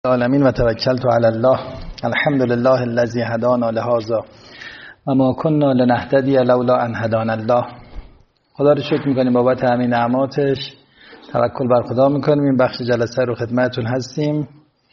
العالمین و توکلت علی الله الحمد لله الذی هدانا لهذا و ما كنا لنهتدی لولا ان هدانا الله. خدا رو شکر میکنیم بابت همین نعماتش، توکل بر خدا میکنیم. این بخش جلسه رو خدمتتون هستیم.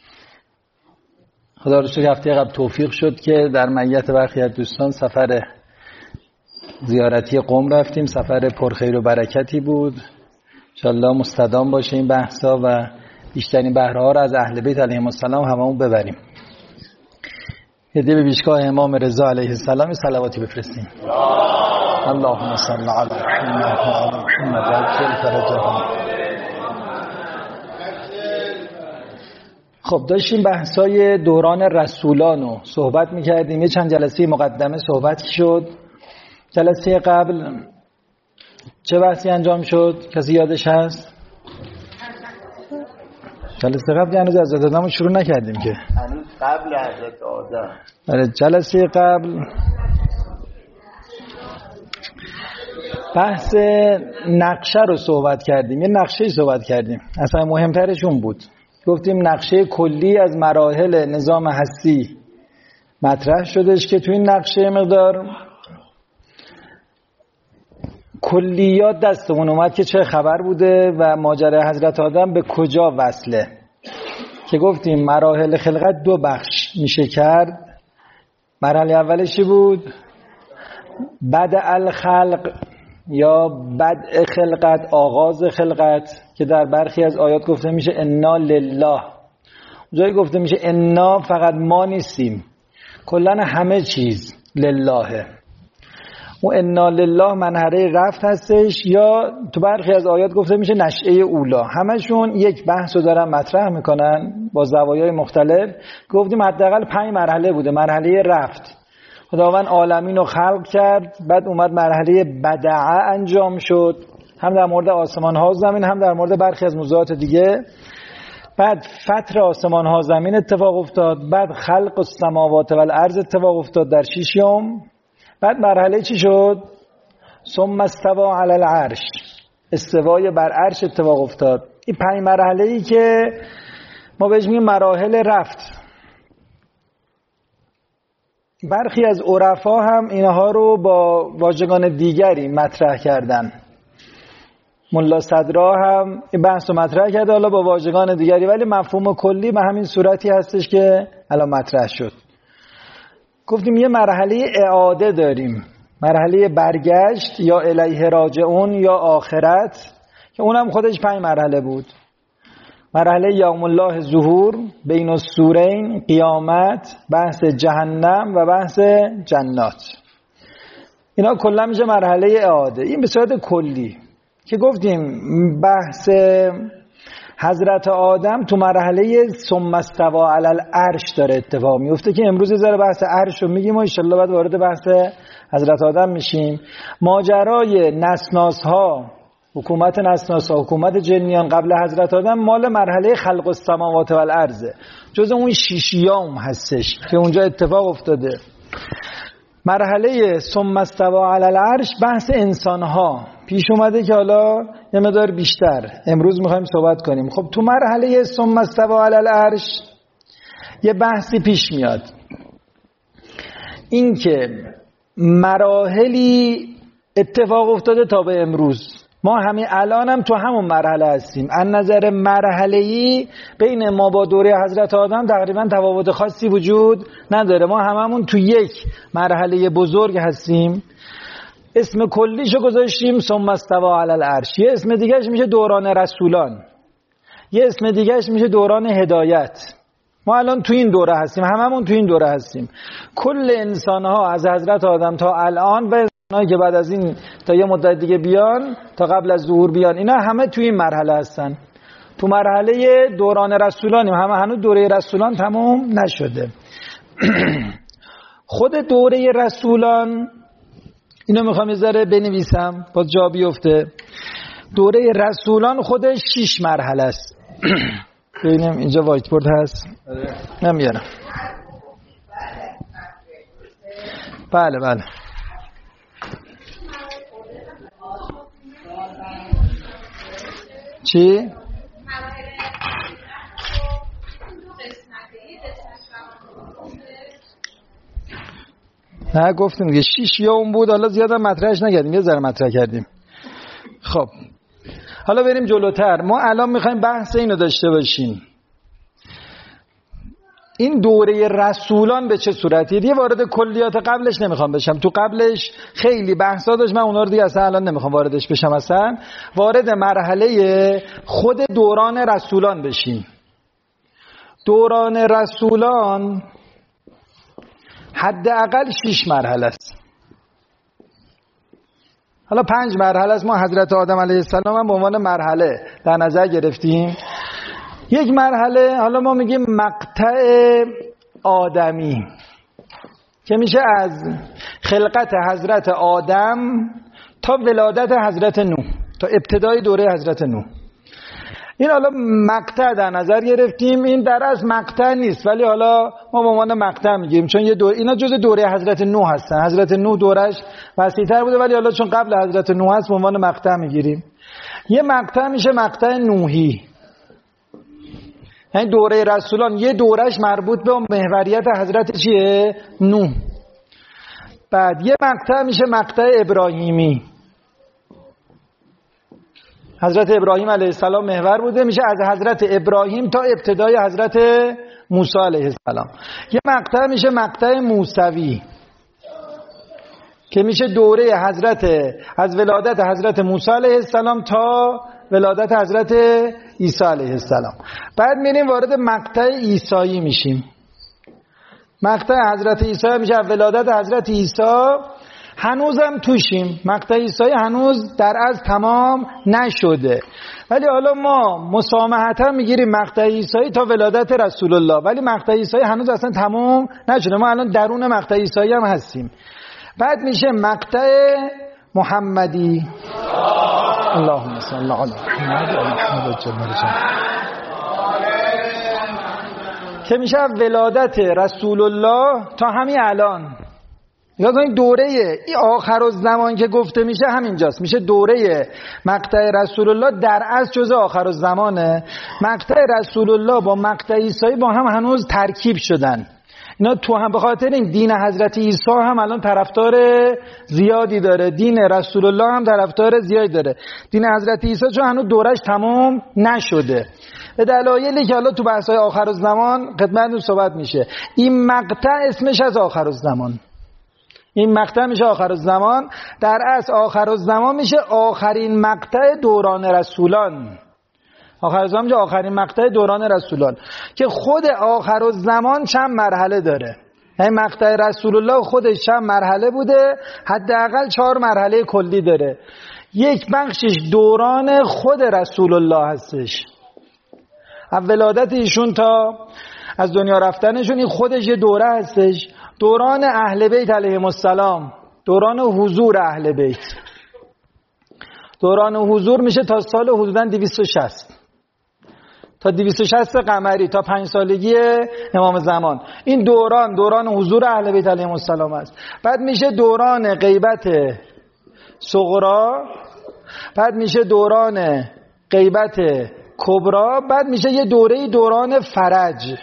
خدا رو شکر هفته قبل توفیق شد که در معیت برخی از دوستان سفر زیارتی قم رفتیم. سفر پرخیر و برکتی بود. انشالله مستدام باشه این بحثا و بیشترین بهره ها رو از اهل بیت علیهم السلام هممون ببریم. هدیه به پیشگاه امام رضا علیه السلام صلواتی بفرستیم. اللهم صل علی محمد و آل محمد و عجل فرجهم. خب داشتیم بحثای دوران رسولان رو صحبت میکردیم. یه چند جلسه مقدمه صحبت شد. جلسه قبل چه بحثی انجام شد؟ کسی یادش هست؟ جلسه قبل هنوز از حضرت آدم شروع نکردیم که هنوز قبل حضرت آدم. جلسه قبل بحث نقشه رو صحبت کردیم. یه نقشه صحبت کردیم، اصلا مهمترش اون بود. گفتیم نقشه کلی از مراحل نظام هستی مطرح شدش که تو این نقشه مقدار کلیات دستمون اومد که چه خبر بوده و ماجرای حضرت آدم به کجا وصله. که گفتیم مراحل خلقت دو بخش میشه کرد. مرحله اولشی بود بدء الخلق یا بدء خلقت، آغاز خلقت، که در برخی از آیات گفته میشه انا لله. جایی گفته میشه انا فقط ما نیستیم، کلن همه چیز للهه. و انا لله منحره رفت هستش. یا تو برخی از آیات گفته میشه نشأه اولا. همشون یک بحث رو دارن مطرح میکنن با زوایای مختلف. گفتیم حداقل 5 مرحله بوده. مرحله رفت، خداوند عالمین رو خلق کرد، بعد اومد مرحله بدعه انجام شد، هم در مورد آسمان ها و زمین، هم در مورد برخی از موضوعات دیگه. بعد فطر آسمان ها زمین اتفاق افتاد. بعد خلق السماوات و الارض اتفاق افتاد در 6 یوم. بعد مرحله چی شد؟ ثم استوى علی العرش، استوای بر عرش اتفاق افتاد. این 5 مرحله‌ای که ما بهش میگیم مراحل رفت. برخی از عرفا هم اینها رو با واژگان دیگری مطرح کردن. ملا صدرا هم این بحث رو مطرح کرده، حالا با واژگان دیگری، ولی مفهوم کلی به همین صورتی هستش که الان مطرح شد. گفتیم یه مرحله اعاده داریم، مرحله برگشت یا الیه راجعون یا آخرت، که اونم خودش 5 مرحله بود. مرحله یوم الله ظهور، بین السورین، قیامت، بحث جهنم و بحث جنات. اینا کلا میشه مرحله اعاده. این به صورت کلی که گفتیم بحث حضرت آدم تو مرحله ثم استوى علی العرش داره اتفاق میفته که امروز ذره بحث عرش رو میگیم و ان شاءالله بعد وارد بحث حضرت آدم میشیم. ماجرای نسناس ها، حکومت نسناس ها، حکومت جنیان قبل حضرت آدم مال مرحله خلق السماوات و الارض، جز اون 6 یوم هستش که اونجا اتفاق افتاده. مرحله ثم استوى علی العرش بحث انسان ها پیش اومده که حالا یه مقدار بیشتر امروز میخوایم صحبت کنیم. خب تو مرحله ثم استوى علی العرش یه بحثی پیش میاد، این که مراحلی اتفاق افتاده تا به امروز. ما همین الان هم تو همون مرحله هستیم. از نظر مرحله‌ای بین ما با دوره حضرت آدم تقریبا تفاوت خاصی وجود نداره. ما هممون تو یک مرحله بزرگ هستیم. اسم کلیشو گذاشتیم ثم استوى علی العرش. یه اسم دیگهش میشه دوران رسولان، یه اسم دیگهش میشه دوران هدایت. ما الان تو این دوره هستیم، هممون تو این دوره هستیم. کل انسان‌ها از حضرت آدم تا الان و انسان‌هایی که بعد از این تا یه مدت دیگه بیان، تا قبل از ظهور بیان، اینا همه تو این مرحله هستن. تو مرحله دوران رسولانیم. همه هنوز دوره رسولان تمام نشده. خود دوره رسولان، اینو میخوام یه ذره بنویسم با جا بیفته. دوره رسولان خودش 6 مرحله است. ببینیم اینجا وایت بورد هست؟ نمیارم. بله بله. چی؟ نه گفتیم دیگه 6 یا اون بود، حالا زیاد مطرحش نکردیم، یه ذره مطرح کردیم. خب حالا بریم جلوتر. ما الان میخوایم بحث اینو داشته باشیم، این دوره رسولان به چه صورتیه. دیگه وارد کلیات قبلش نمیخوام بشم، تو قبلش خیلی بحثا داشت، من اونا رو دیگه اصلا الان نمیخوام واردش بشم. اصلا وارد مرحله خود دوران رسولان بشیم. دوران رسولان حداقل 6 مرحله است. حالا 5 مرحله است. ما حضرت آدم علیه السلام هم به عنوان مرحله در نظر گرفتیم. یک مرحله حالا ما میگیم مقطع آدمی که میشه از خلقت حضرت آدم تا ولادت حضرت نوح، تا ابتدای دوره حضرت نوح. این حالا مقطع در نظر گرفتیم. این در از مقطع نیست، ولی حالا ما به عنوان مقطع میگیم، چون یه اینا جزء دوره حضرت نوح هستن. حضرت نوح دورش وسیع‌تر بوده، ولی حالا چون قبل حضرت نوح هست به عنوان مقطع میگیریم. یه مقطع میشه مقطع نوحی، یعنی دوره رسولان یه دورش مربوط به محوریت حضرت چیه؟ نوح. بعد یه مقطع میشه مقطع ابراهیمی، حضرت ابراهیم علیه السلام محور بوده، میشه از حضرت ابراهیم تا ابتدای حضرت موسی علیه السلام. یه مقطع میشه مقطع موسوی که میشه دوره از ولادت حضرت موسی علیه السلام تا ولادت حضرت عیسی علیه السلام. بعد میریم وارد مقطع عیسایی میشیم. مقطع حضرت عیسی میشه ولادت حضرت عیسی، هنوزم توشیم. مقطع عیسی هنوز در از تمام نشده، ولی حالا ما مسامحتا میگیریم مقطع عیسی تا ولادت رسول الله، ولی مقطع عیسی هنوز اصلا تمام نشده. ما الان درون مقطع عیسی هم هستیم. بعد میشه مقطع محمدی، اللهم صل علی محمد و محمد که میشه ولادت رسول الله تا همین الان. نگاه کنید دوره این آخرالزمان که گفته میشه همینجاست، میشه دوره مقطع رسول الله در از جزء آخرالزمانه. مقطع رسول الله با مقطع عیسی با هم هنوز ترکیب شدن. اینا تو هم به خاطر این دین حضرت عیسی هم الان طرفدار زیادی داره، دین رسول الله هم طرفدار زیادی داره. دین حضرت عیسی چون هنوز دورش تمام نشده، به دلایلی که حالا تو بحث‌های آخرالزمان خدمتتون صحبت میشه. این مقطع اسمش از آخرالزمان، این مقطع میشه آخرالزمان. در اصل آخرالزمان میشه آخرین مقطع دوران رسولان. آخرالزمان میشه آخرین مقطع دوران رسولان که خود آخرالزمان چند مرحله داره. این مقطع رسول الله خودش چند مرحله بوده، حداقل 4 مرحله کلی داره. یک بخشش دوران خود رسول الله هستش، از ولادت ایشون تا از دنیا رفتنشون، این خودش یه دوره هستش. دوران اهل بیت علیهم السلام، دوران حضور اهل بیت. دوران حضور میشه تا سال حدوداً 260 تا 260 قمری، تا 5 سالگی امام زمان. این دوران حضور اهل بیت علیهم السلام است. بعد میشه دوران غیبت صغرا، بعد میشه دوران غیبت کبرا، بعد میشه یه دوران فرج.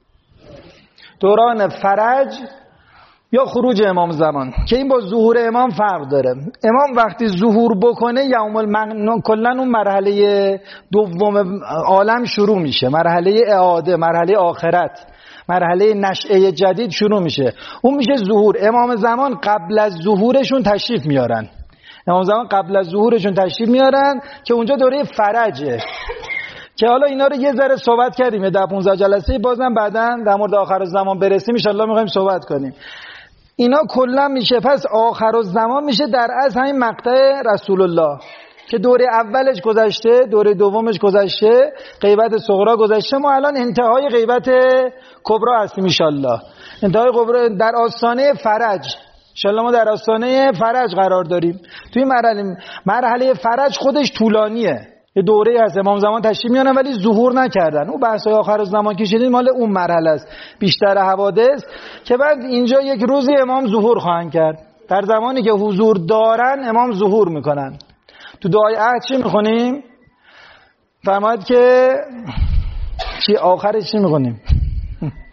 دوران فرج یا خروج امام زمان که این با ظهور امام فرق داره. امام وقتی ظهور بکنه کلا اون مرحله دوم عالم شروع میشه، مرحله اعاده، مرحله آخرت، مرحله نشأه جدید شروع میشه. اون میشه ظهور. امام زمان قبل از ظهورشون تشریف میارن، امام زمان قبل از ظهورشون تشریف میارن که اونجا دوره فرجه که حالا اینا رو یه ذره صحبت کردیم 10-15 جلسه، بازم بعداً در مورد آخرالزمان برسیم ان شاء الله میخوایم صحبت کنیم. اینا کلا میشه پس آخرالزمان میشه در از همین مقطع رسول الله که دوره اولش گذشته، دوره دومش گذشته، غیبت صغرا گذشته. ما الان انتهای غیبت کبرا هستیم ان شاء الله. انتهای کبرا در آستانه فرج، ان شاء الله ما در آستانه فرج قرار داریم. توی مرحله فرج خودش طولانیه، یه دوره از امام زمان تشریف میانن ولی ظهور نکردن. اون بحث‌های آخرالزمان که شدید مال اون مرحله است، بیشتر حوادث که بعد اینجا یک روزی امام ظهور خواهند کرد. در زمانی که حضور دارن امام ظهور میکنن. تو دعای عهد چی میخونیم؟ فرماید که چی آخرش چی میخونیم؟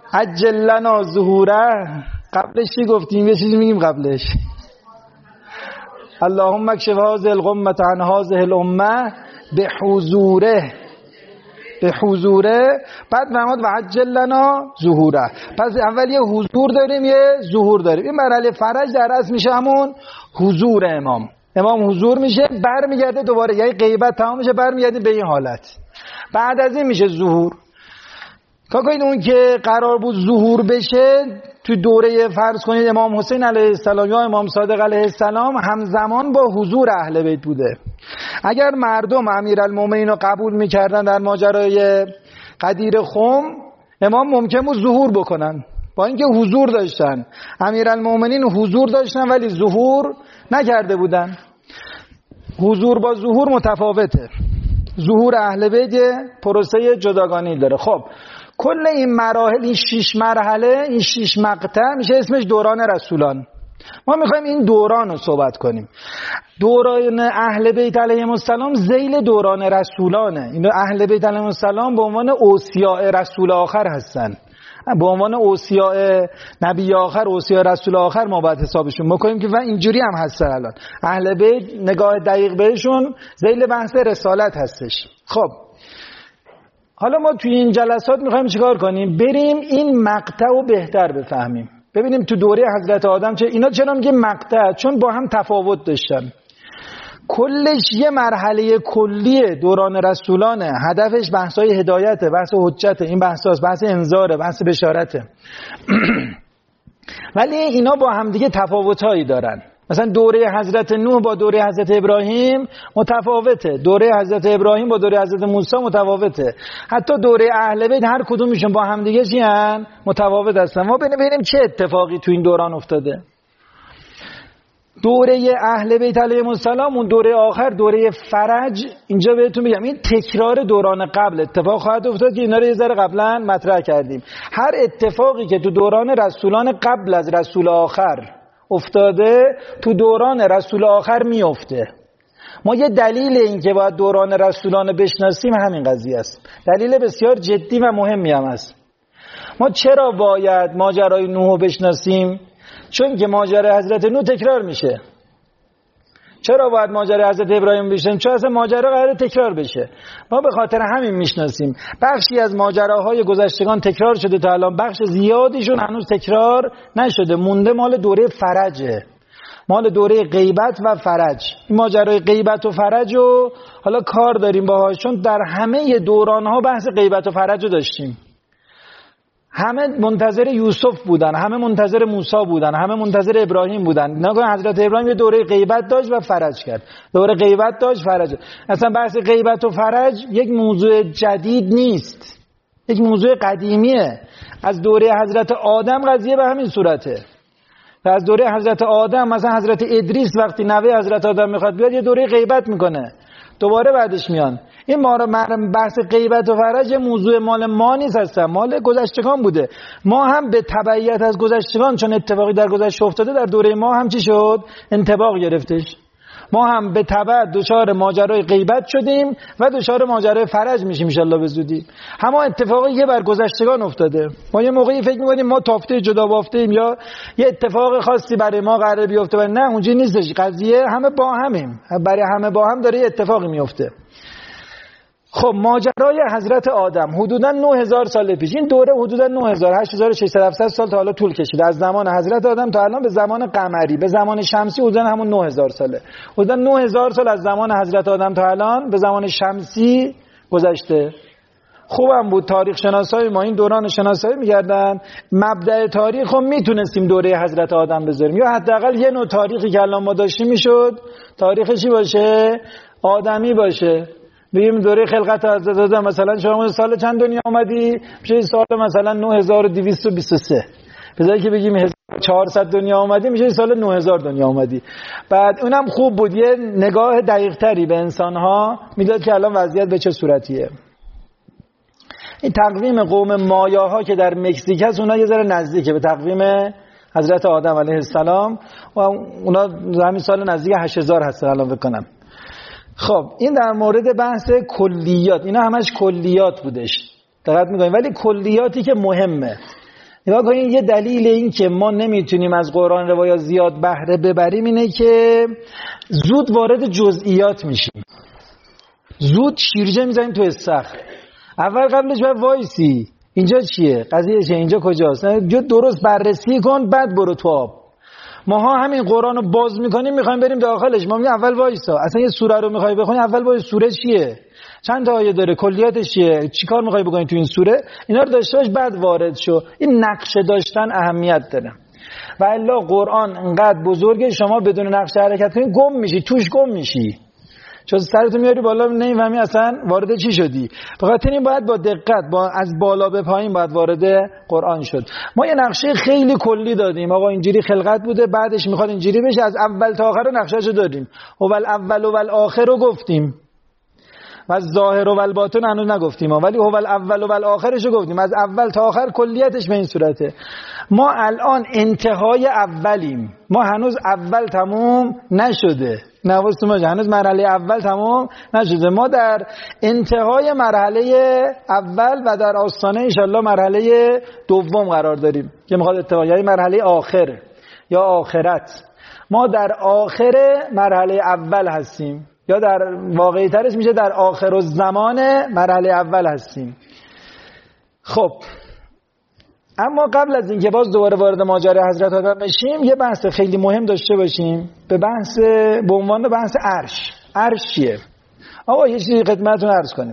عجل لنا ظهوره. قبلش چی گفتیم؟ یه چیزی میگیم قبلش. اللهم اکشف هذه الغمة عن هذه الامه بحضوره. به حضوره. بعد فرمود و عجل لنا ظهوره. پس اول یه حضور داریم یه ظهور داریم. این مرحله فرج در اصل میشه همون حضور امام. امام حضور میشه، برمیگرده دوباره، یعنی غیبت تمام میشه، برمیگرده به این حالت. بعد از این میشه ظهور. کنید اون که قرار بود ظهور بشه تو دوره فرض کنید امام حسین علیه السلام یا امام صادق علیه السلام همزمان با حضور اهل بیت بوده. اگر مردم امیرالمومنین رو قبول میکردن در ماجرای غدیر خم، امام ممکن بود ظهور بکنن با اینکه حضور داشتن. امیرالمومنین حضور داشتن ولی ظهور نکرده بودن. حضور با ظهور متفاوته. ظهور اهل بیت پروسه جداگانه‌ای داره. خب کل این مراحل، این 6 مرحله، این 6 مقطع میشه اسمش دوران رسولان. ما میخوایم این دوران رو صحبت کنیم. دوران اهل بیت علیهم السلام ذیل دوران رسولانه. این اهل بیت علیهم السلام به عنوان اوصیاء رسول آخر هستن، به عنوان اوصیاء نبی آخر، اوصیاء رسول آخر ما باید حسابشون بکنیم که و اینجوری هم هستن. الان اهل بیت نگاه دقیق بهشون ذیل بحث رسالت هستش. خب حالا ما توی این جلسات میخوایم چیکار کنیم؟ بریم این مقطع رو بهتر بفهمیم، ببینیم تو دوره حضرت آدم اینا چرا میگه مقطع؟ چون با هم تفاوت داشتن. کلش یه مرحله کلیه دوران رسولانه. هدفش بحثای هدایته، بحث حجته، این بحثاست، بحث انذاره، بحث بشارته. ولی اینا با هم دیگه تفاوتایی دارن. مثلا دوره حضرت نوح با دوره حضرت ابراهیم متفاوته، دوره حضرت ابراهیم با دوره حضرت موسی متفاوته، حتی دوره اهل بیت هر کدومشون با هم دیگه چیان متفاوت هستن. ما ببینیم چه اتفاقی تو این دوران افتاده. دوره اهل بیت علیهم السلام اون دوره آخر، دوره فرج، اینجا بهتون میگم این تکرار دوران قبل اتفاق خواهد افتاد که اینا رو یه ذره قبلا مطرح کردیم. هر اتفاقی که تو دوران رسولان قبل از رسول آخر افتاده تو دوران رسول آخر میفته. ما یه دلیل این که باید دوران رسولان بشناسیم همین قضیه است. دلیل بسیار جدی و مهمی هم است. ما چرا باید ماجرای نوح بشناسیم؟ چون که ماجرای حضرت نوح تکرار میشه. چرا باید ماجرای حضرت ابراهیم بشناسیم؟ چون اصلا ماجرا قراره تکرار بشه. ما به خاطر همین میشناسیم. بخشی از ماجراهای گذشتگان تکرار شده تا الان، بخش زیادیشون هنوز تکرار نشده، مونده مال دوره فرجه، مال دوره غیبت و فرج. این ماجرای غیبت و فرج رو حالا کار داریم باهاش، چون در همه دورانها بحث غیبت و فرج رو داشتیم. همه منتظر یوسف بودن، همه منتظر موسی بودن، همه منتظر ابراهیم بودن. نگاه حضرت ابراهیم یه دوره غیبت داشت و فرج کرد، دوره غیبت داشت فرج. اصلا بحث غیبت و فرج یک موضوع جدید نیست، یک موضوع قدیمیه. از دوره حضرت آدم قضیه به همین صورته. از دوره حضرت آدم مثلا حضرت ادریس وقتی نوه حضرت آدم میخواد بیاد یه دوره غیبت میکنه، دوباره بعدش میان. این بحث غیبت و فرج موضوع مال ما نیست، هستن مال گذشتگان بوده. ما هم به تبعیت از گذشتگان، چون اتفاقی در گذشته افتاده، در دوره ما هم چی شد؟ انطباق گرفتش. ما هم به تبع دچار ماجرای غیبت شدیم و دچار ماجرای فرج میشیم ان شاءالله به زودی. همه اتفاقی که بر گذشتگان افتاده، ما یه موقعی فکر می‌کنیم ما تافته جدا بافتیم یا یه اتفاق خاصی برای ما قراره بیفته، ولی نه، اونجوری نیستش. قضیه همه با همیم، برای همه با هم داره یه اتفاقی میفته. خب ماجرای حضرت آدم حدوداً 9000 سال پیش، این دوره حدوداً 9000 8600 سال تا حالا طول کشید. از زمان حضرت آدم تا الان به زمان قمری، به زمان شمسی حدوداً همون 9000 ساله. حدوداً 9000 سال از زمان حضرت آدم تا الان به زمان شمسی گذشته. خوبم بود تاریخ شناسای ما این دوران شناسایی می‌کردن، مبدأ تاریخ رو میتونستیم دوره حضرت آدم بذاریم، یا حداقل یه نوع تاریخی که الان ما داشتیم میشد تاریخ چی باشه؟ آدمی باشه. بگیم دوره خلقت حضرت آدم، مثلا شما سال چند دنیا آمدی؟ میشه سال مثلا 9223. بذاری که بگیم 1400 دنیا آمدی، میشه سال 9000 دنیا آمدی. بعد اونم خوب بود، یه نگاه دقیق تری به انسان‌ها میداد که الان وضعیت به چه صورتیه. این تقویم قوم مایاها که در مکزیک هست، اونا یه ذره نزدیکه به تقویم حضرت آدم علیه السلام و اونا همین سال نزدیک 8000 هستن الان فکر کنم. خب این در مورد بحث کلیات، اینا همش کلیات بودش، دقت می‌کنید، ولی کلیاتی که مهمه. نگاه کنید یه دلیل این که ما نمیتونیم از قرآن روایات زیاد بهره ببریم اینه که زود وارد جزئیات میشیم، زود شیرجه میزنیم تو استخر. اول قبلش باید وایسی اینجا چیه، قضیه چیه، اینجا کجاست، درست بررسی کن بعد برو تو آب. ماها همین قرآن رو باز میکنیم میخوایم بریم داخلش، ما میگیم اول وایسا، اصلا یه سوره رو میخوای بخونی اول وایس سوره چیه، چند تا آیه داره، کلیاتش چیه، چیکار میخوای بکنی تو این سوره، اینا رو داشته باش بعد وارد شو. این نقشه داشتن اهمیت داره. و الا قرآن انقدر بزرگه شما بدون نقشه حرکت کنی گم میشی، توش گم میشی، چون سرتو میاری بالا نمیفهمی اصلا وارد چی شدی. بخاطر این باید با دقت از بالا به پایین باید وارد قرآن شد. ما یه نقشه خیلی کلی دادیم، آقا اینجوری خلقت بوده بعدش میخواد اینجوری بشه، از اول تا آخر نقشه‌شو دادیم. هو الاول و الاخر رو گفتیم و از ظاهر و الباطن هنوز نگفتیم، ولی هو الاول و الاخرش رو گفتیم، از اول تا آخر کلیتش به این صورته. ما الان انتهای اولیم، ما هنوز اول تموم نشده، نوازتون باشه هنوز مرحله اول تمام نشده، ما در انتهای مرحله اول و در آستانه انشالله مرحله دوم قرار داریم که میخواد اتفاق، یعنی مرحله آخر یا آخرت. ما در آخر مرحله اول هستیم، یا در واقعی ترش میشه در آخر الزمان مرحله اول هستیم. خب اما قبل از اینکه باز دوباره وارد ماجرای حضرت آدم بشیم یه بحث خیلی مهم داشته باشیم به عنوان بحث عرش. عرش چیه؟ آقا یه چیزی خدمتتون عرض کنیم،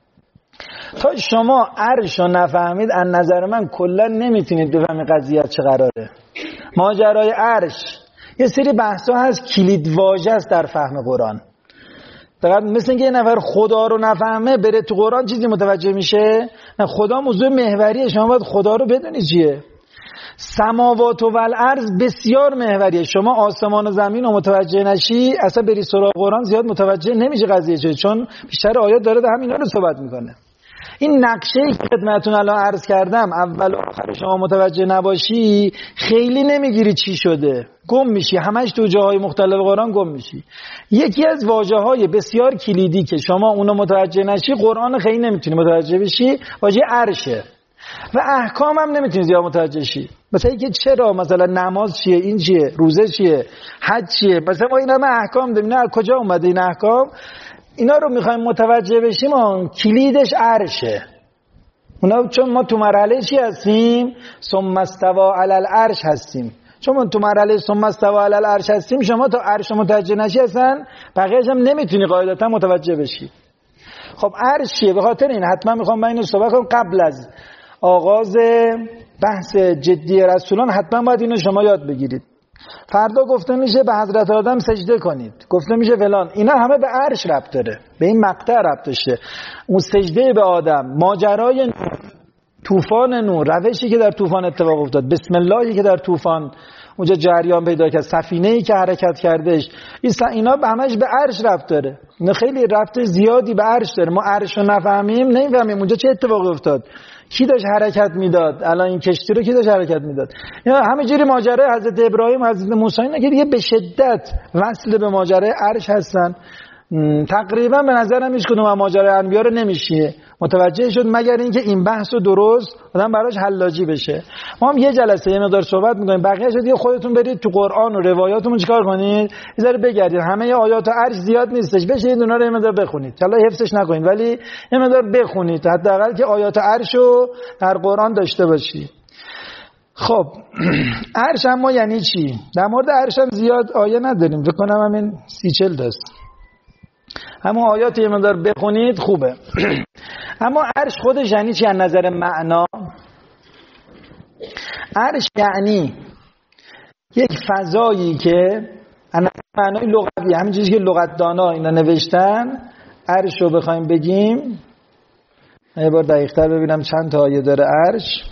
تا شما عرش رو نفهمید از نظر من کلا نمیتونید بفهمید قضیه چه قراره. ماجرای عرش یه سری بحثا هست کلید واژه است در فهم قرآن. فقط مثل اینکه یه نفر خدا رو نفهمه بره تو قرآن چیزی متوجه میشه، نه، خدا موضوع محوریه، شما باید خدا رو بدونید چیه. سماوات و الارض بسیار محوریه، شما آسمان و زمین رو متوجه نشی اصلا بری سراغ قرآن زیاد متوجه نمیشه قضیه چیه، چون بیشتر آیات داره همینا رو صحبت میکنه. این نقشه‌ای که خدمتتون الان عرض کردم اول و آخر شما متوجه نباشی خیلی نمیگیری چی شده، گم میشی، همش تو جاهای مختلف قرآن گم میشی. یکی از واژه‌های بسیار کلیدی که شما اونو متوجه نشی قرآن خیلی نمیتونی متوجه بشی، واژه عرشه. و احکام هم نمیتونی زیاد متوجه شی، مثلا اینکه چرا مثلا نماز چیه، این چیه، روزه چیه، حج چیه، مثلا ما اینا احکام داریم، نه کجا اومده این احکام، اینا رو میخوایم متوجه بشیم اون کلیدش عرشه. اونا چون ما تو مرحله چی هستیم؟ ثم استوى علی العرش هستیم. چون ما تو مرحله ثم استوى علی العرش هستیم، شما تا عرش متوجه نشی اصلا بقیه‌اش هم نمیتونی قاعدتا متوجه بشی. خب عرش چیه؟ به خاطر این حتما میخوام من اینو صحبت کنم قبل از آغاز بحث جدی رسولان، حتما باید اینو شما یاد بگیرید. فردا گفته میشه به حضرت آدم سجده کنید، گفته میشه فلان، اینا همه به عرش ربط داره، به این مقطع ربط داشته. اون سجده به آدم، ماجرای نوح، طوفان نوح، روشی که در طوفان اتفاق افتاد، بسم اللهی که در طوفان اونجا جریان پیدا کرد، سفینه‌ای که حرکت کردش، اینا همش به عرش ربط داره. اینا خیلی ربط زیادی به عرش داره. ما عرش رو نفهمیم نمیفهمیم اونجا چه اتفاقی افتاد، کی داشت حرکت میداد، الان این کشتی رو کی داشت حرکت میداد. اینا همینجوری ماجرای حضرت ابراهیم، حضرت موسی، اینا که دیگه به شدت وصل به ماجرای عرش هستن. تقریبا به نظرم هیچ کدوم از ماجرای انبیا رو نمیشه متوجه شد مگر اینکه این بحث رو درست آدم براش حلاجی بشه. ما هم یه جلسه یه مقدار صحبت می‌کنیم، بقیه‌اش دیگه خودتون برید تو قرآن و روایاتمون چیکار کنید، یه ذره بگردید. همه آیات عرش زیاد نیستش، بشینید اونا رو یه مقدار بخونید، حالا حفظش نکنید ولی یه مقدار بخونید، حداقل که آیات عرش رو در قرآن داشته باشید. خب عرش اما یعنی چی؟ در مورد عرش هم زیاد آیه نداریم، فکر کنم همین 30-40 تا است، همون آیات یه مقدار بخونید خوبه. اما عرش خودش یعنی چی از نظر معنا؟ عرش یعنی یک فضایی که از نظر معنای لغوی، همین چیزی که لغتدانا اینا نوشتن، عرش رو بخوایم بگیم، یه بار دقیق‌تر ببینم چند تا آیه داره عرش.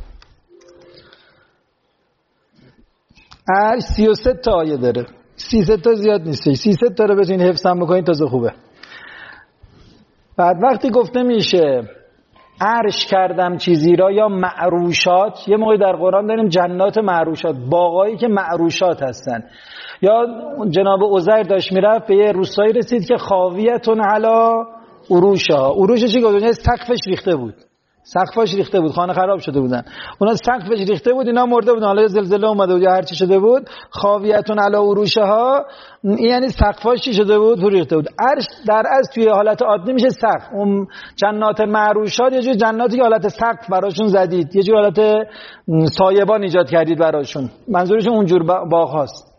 عرش 33 تا آیه داره، 33 تا زیاد نیست، 33 تا رو بتونید حفظ هم بکنید تازه خوبه. بعد وقتی گفته میشه عرش کردم چیزی را یا معروشات، یه موقعی در قرآن داریم جنات معروشات، باغایی که معروشات هستن. یا جناب عزیر داشت میرفت به یه روستایی رسید که خاویتون علی عروشها، عروش چی گفت؟ سقفش ریخته بود، سقفاش ریخته بود، خانه خراب شده بودن، اونا سقفش ریخته بود، اینا مرده بودن، حالا زلزله اومده بود یا هر چی شده بود، خاویتون علی عروشها، یعنی سقفاش چی شده بود؟ ریخته بود. عرش در از توی حالت عادی میشه سقف. اون جنات معروشات یه جور جناتی که حالت سقف براشون زدید، یه جور حالت سایبان ایجاد کردید براشون، منظورشون اونجور باغ هاست.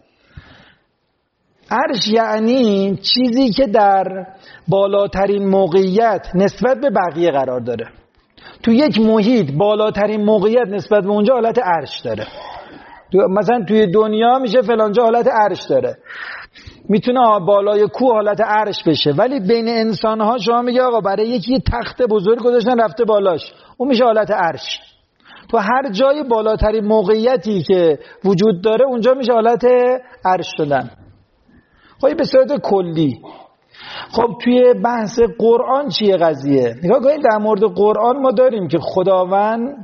عرش یعنی چیزی که در بالاترین موقعیت نسبت به بقیه قرار داره. تو یک محیط بالاترین موقعیت نسبت به اونجا حالت عرش داره. مثلا توی دنیا میشه فلانجا حالت عرش داره، میتونه بالای کوه حالت عرش بشه، ولی بین انسانها شما میگه آقا برای یکی تخت بزرگ گذاشتن رفته بالاش، اون میشه حالت عرش. تو هر جای بالاترین موقعیتی که وجود داره اونجا میشه حالت عرش شدن. خب به صورت کلی. خب توی بحث قرآن چیه قضیه؟ نگاه کنید در مورد قرآن ما داریم که خداوند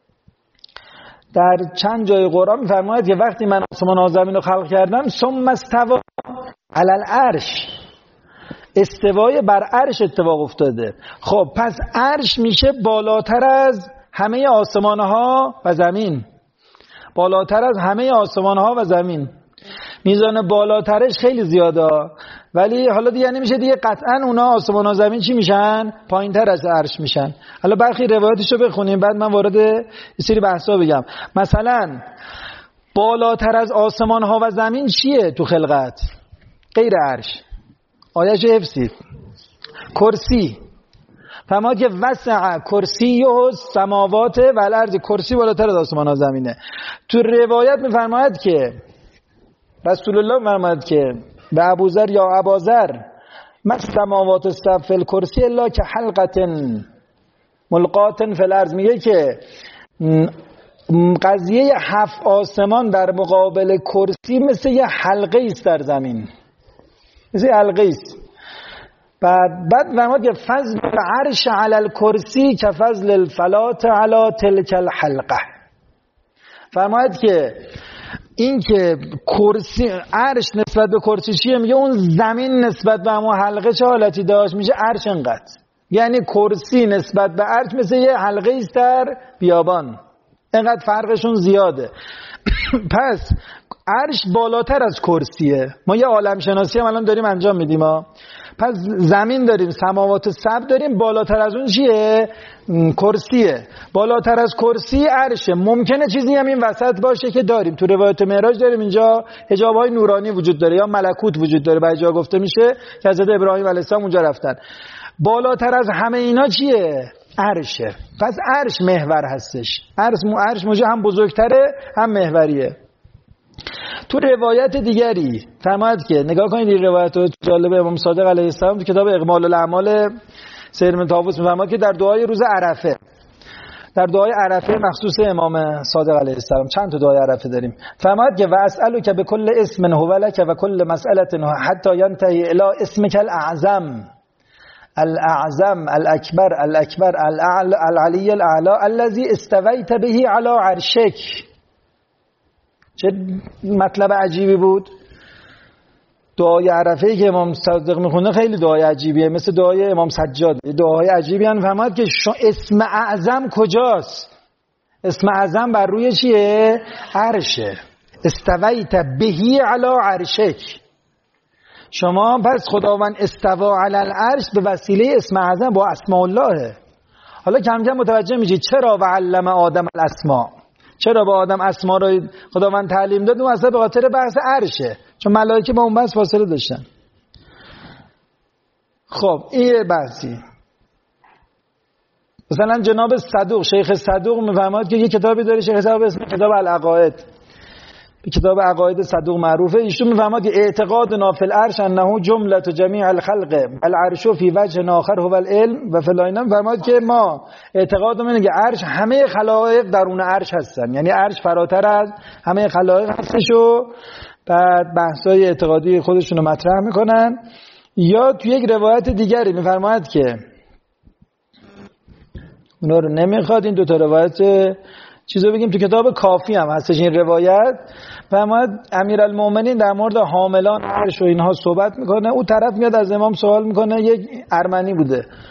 در چند جای قرآن می‌فرماید که وقتی من آسمان و زمین رو خلق کردم ثم استوى علی العرش، استوای بر عرش اتفاق افتاده. خب پس عرش میشه بالاتر از همه آسمان‌ها و زمین، بالاتر از همه آسمان‌ها و زمین. میزان بالاترش خیلی زیاده، ولی حالا دیگه نمیشه دیگه قطعا اونا آسمان و زمین چی میشن؟ پایین‌تر از عرش میشن. حالا برخی روایتشو بخونیم بعد من وارد یه سری بحثا بگم. مثلا بالاتر از آسمان ها و زمین چیه تو خلقت؟ غیر عرش. آیه‌شو حفظید. کرسی. فرمود که وسع کرسیه السماوات و الارض، کرسی بالاتر از آسمان ها زمینه. تو روایت میفرماید که رسول الله میفرماید که به ابوذر یا اباذر ما السماوات السبع فی الکرسی الا که حلقه ملقات فی الارض، میگه که قضیه 7 آسمان در مقابل کرسی مثل یه حلقه است در زمین، مثل یه حلقه است. بعد فرمود که فضل العرش علی الکرسی که فضل الفلات علی تلک الحلقه. فرمود که این که کرسی عرش نسبت به کرسی چیه؟ میگه اون زمین نسبت به همون حلقه چه حالتی داشت؟ میشه عرش انقدر. یعنی کرسی نسبت به عرش مثل یه حلقه است در بیابان، انقدر فرقشون زیاده. پس عرش بالاتر از کرسیه. ما یه عالم شناسی هم الان داریم انجام میدیم ها. پس زمین داریم، سماوات سبع داریم، بالاتر از اون چیه؟ کرسیه. بالاتر از کرسی عرشه. ممکنه چیزی هم این وسط باشه که داریم تو روایت معراج داریم اینجا حجاب‌های نورانی وجود داره یا ملکوت وجود داره، بعضی جا گفته میشه که حضرت ابراهیم علیه السلام اونجا رفتن. بالاتر از همه اینا چیه؟ عرشه. پس عرش محور هستش. عرش موجه هم بزرگتره هم محوریه. تو روایت دیگری فرماید که نگاه کنید این روایت جالب امام صادق علیه السلام تو کتاب اقمال الاعمال سیر من طاووس میفرماید که در دعای روز عرفه، در دعای عرفه مخصوص امام صادق علیه السلام، چند تا دعای عرفه داریم، فرماید که واسالک بكل اسم هو لك و كل مساله حتی ينتهي الى اسمك الاعظم الاعظم الاکبر الاکبر العلی الاعلی الذي استويت به على عرشك. چه مطلب عجیبی بود. دعای عرفه‌ای که امام صادق میخونه خیلی دعای عجیبیه، مثل دعای امام سجاد، دعای عجیبی ان. فهمید که اسم اعظم کجاست؟ اسم اعظم بر روی چیه؟ عرشه. استویت بهی علی عرشک. شما پس خداوند استوا علی العرش به وسیله اسم اعظم با اسماء الله. حالا کم کم متوجه میشید چرا و علم آدم الاسماء، چرا به آدم اسما رو خداوند تعلیم داد. اون اصلا به خاطر بحث عرشه، چون ملائکه با اون بحث فاصله داشتن. خب این بحثی. مثلا جناب صدوق، شیخ صدوق میفرماید که یه کتابی داره شیخ صدوق به اسم کتاب العقاید، کتاب عقاید صدوق معروفه. ایشون میفرماید که اعتقادنا فی العرش انه جمله جمیع الخلق العرش فی وجه آخر هو العلم و فلاینا. میفرماید که ما اعتقادمون اینه که عرش همه خلایق درون عرش هستن، یعنی عرش فراتر از همه خلایق هستش و بعد بحثای اعتقادی خودشون رو مطرح میکنن. یا توی یک روایت دیگری میفرماید که اونا رو نمیخواد این دو تا روایت چیزو بگیم، تو کتاب کافی هم هستش این روایت. فرماید امیرالمومنین در مورد حاملان عرش و اینها صحبت میکنه. اون طرف میاد از امام سوال میکنه، یک ارمنی بوده،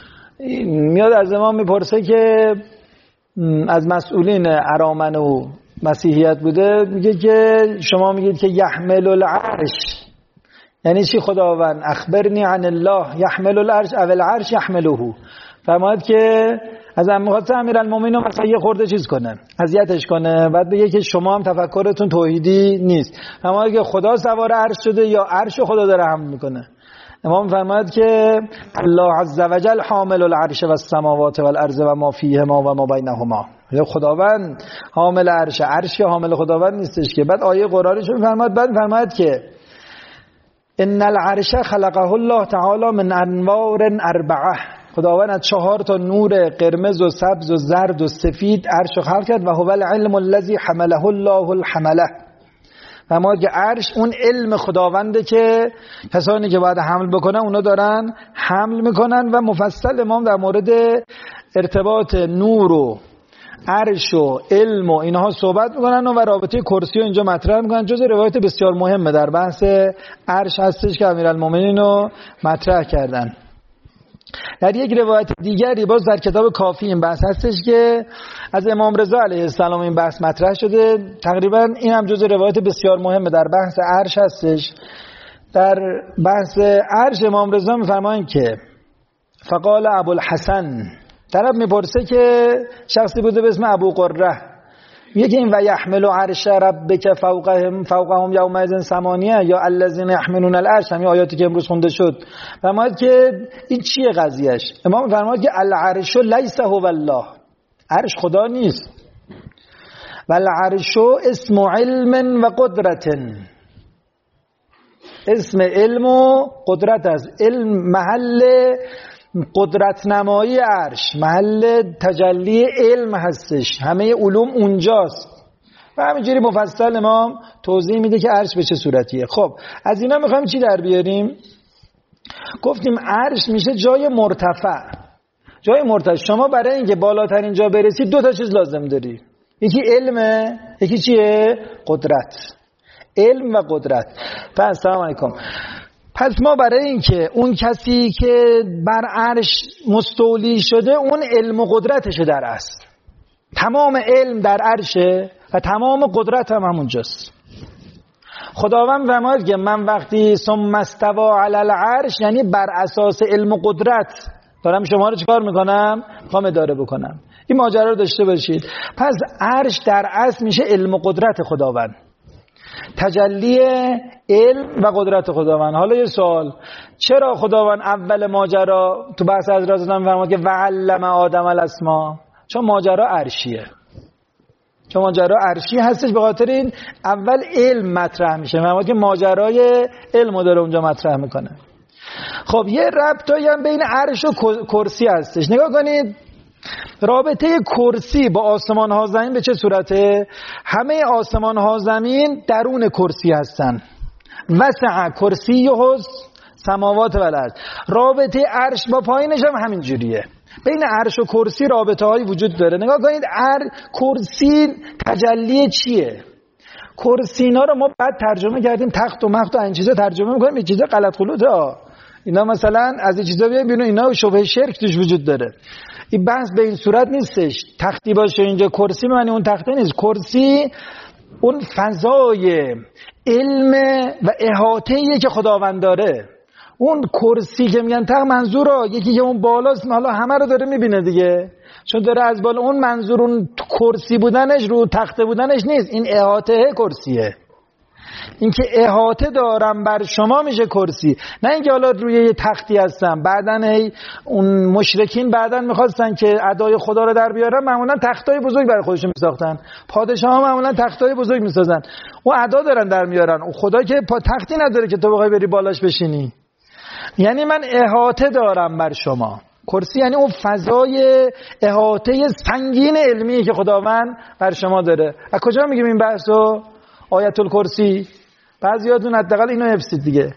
میاد از امام میپرسه که از مسئولین ارامن و مسیحیت بوده، میگه که شما میگید که یحمل العرش، یعنی چی خداوند؟ اخبرنی عن الله یحمل العرش او العرش یحمله. فرماید که از امیرالمومنین مثلا یه خورده چیز کنه، اذیتش کنه، بعد بگه که شما هم تفکرتون توحیدی نیست. فرماید که خدا سوار عرش شده یا عرش خدا داره حمل میکنه؟ امام فرماید که الله عز وجل حامل العرش و السماوات والارض و ما فیهما و ما بینهما. خداوند حامل عرش، عرش حامل خداوند نیستش که. بعد آیه قرآنی شو فرماید که ان العرش خلقه الله تعالی من انوار اربعه، خداوند از 4 تا نور قرمز و سبز و زرد و سفید عرش رو خلق کرد. و هو العلم الذی حمله الله الحمله، فرماید که عرش اون علم خداونده که کسانی که باید حمل بکنن اونا دارن حمل میکنن. و مفصل امام در مورد ارتباط نور و عرش و علم و اینها صحبت میکنن و رابطه کرسی رو اینجا مطرح میکنن. جز روایت بسیار مهمه در بحث عرش هستش که امیرالمومنین رو مطرح کردن. در یک روایت دیگری باز در کتاب کافی این بحث هستش که از امام رضا علیه السلام این بحث مطرح شده. تقریبا این هم جز روایت بسیار مهمه در بحث عرش هستش. در بحث عرش امام رضا میفرمایند که فقال ابوالحسن، طرف میپرسه که شخصی بوده به اسم ابو قره، میگه که این و یحمل عرش ربک فوقهم یومئذ ثمانیه یا الذین یحملون العرش، همین آیاتی که امروز خونده شد. فرماید که این چیه قضیهش؟ امام فرماید که العرش لیس هو الله، عرش خدا نیست. و العرش اسم علم و قدرت، اسم علم و قدرت است. علم محل قدرت نمایی عرش، محل تجلی علم هستش، همه علوم اونجاست. و همینجوری مفصل امام توضیح میده که عرش به چه صورتیه. خب از اینا میخوایم چی در بیاریم؟ گفتیم عرش میشه جای مرتفع. جای مرتفع شما برای اینکه بالاترین جا برسی 2 تا چیز لازم داری، یکی علمه، یکی چیه؟ قدرت. علم و قدرت. پس سلام علیکم. پس ما برای اینکه اون کسی که بر عرش مستولی شده اون علم و قدرتشه در اصل، تمام علم در عرشه و تمام قدرت هم همونجاست. خداوند فرماید که من وقتی ثم استوى علی العرش، یعنی بر اساس علم و قدرت دارم شما رو چیکار میکنم؟ میخوام اداره بکنم. این ماجرا رو داشته باشید. پس عرش در اصل میشه علم و قدرت خداوند، تجلی علم و قدرت خداوند. حالا یه سوال، چرا خداوند اول ماجرا تو بحث از رازدان فرمود که وعلم آدم الاسما؟ چون ماجرا عرشیه، چون ماجرا عرشی هستش، به خاطر این اول علم مطرح میشه. فرمود که ماجرای علم داره اونجا مطرح میکنه. خب یه ربطایی هم بین عرش و کرسی هستش. نگاه کنید رابطه کرسی با آسمان ها زمین به چه صورته؟ همه آسمان ها زمین درون کرسی هستن. وسع کرسیه سماوات و الارض. رابطه عرش با پایینش هم همین جوریه. بین عرش و کرسی رابطه هایی وجود داره. نگاه کنید کرسی تجلی چیه؟ کرسینا رو ما بعد ترجمه کردیم تخت و مخت و این چیزا ترجمه میکنیم، این چیزا غلط غلوطه ها. اینا مثلا از این چیزا بیاین ببینید اینا شبهه شرک توش وجود داره. این بحث به این صورت نیستش تختی باشه اینجا کرسی معنی اون تخته نیست. کرسی اون فضای علم و احاطه‌ایه که خداوند داره. اون کرسی که میگن تخت منظورا یکی که اون بالاست، حالا همه رو داره میبینه دیگه، چون داره از بالا. اون منظور اون کرسی بودنش رو تخته بودنش نیست، این احاطه کرسیه. این که احاطه دارم بر شما میشه کرسی، نه اینکه حالا روی یه تختی هستم. بعدن اون مشرکین بعدن میخواستن که ادای خدا رو در بیارن، معمولا تختای بزرگ برای خودشون میساختن. پادشاها معمولا تختای بزرگ میسازن، اون ادا دارن در میارن. اون خدا که تختی نداره که تو بخوای بری بالاش بشینی. یعنی من احاطه دارم بر شما. کرسی یعنی اون فضای احاطه سنگین علمی که خداوند بر شما داره. از کجا میگیم این بحثو؟ آیت الکرسی. بعضیاتون حداقل اینو حفظید دیگه.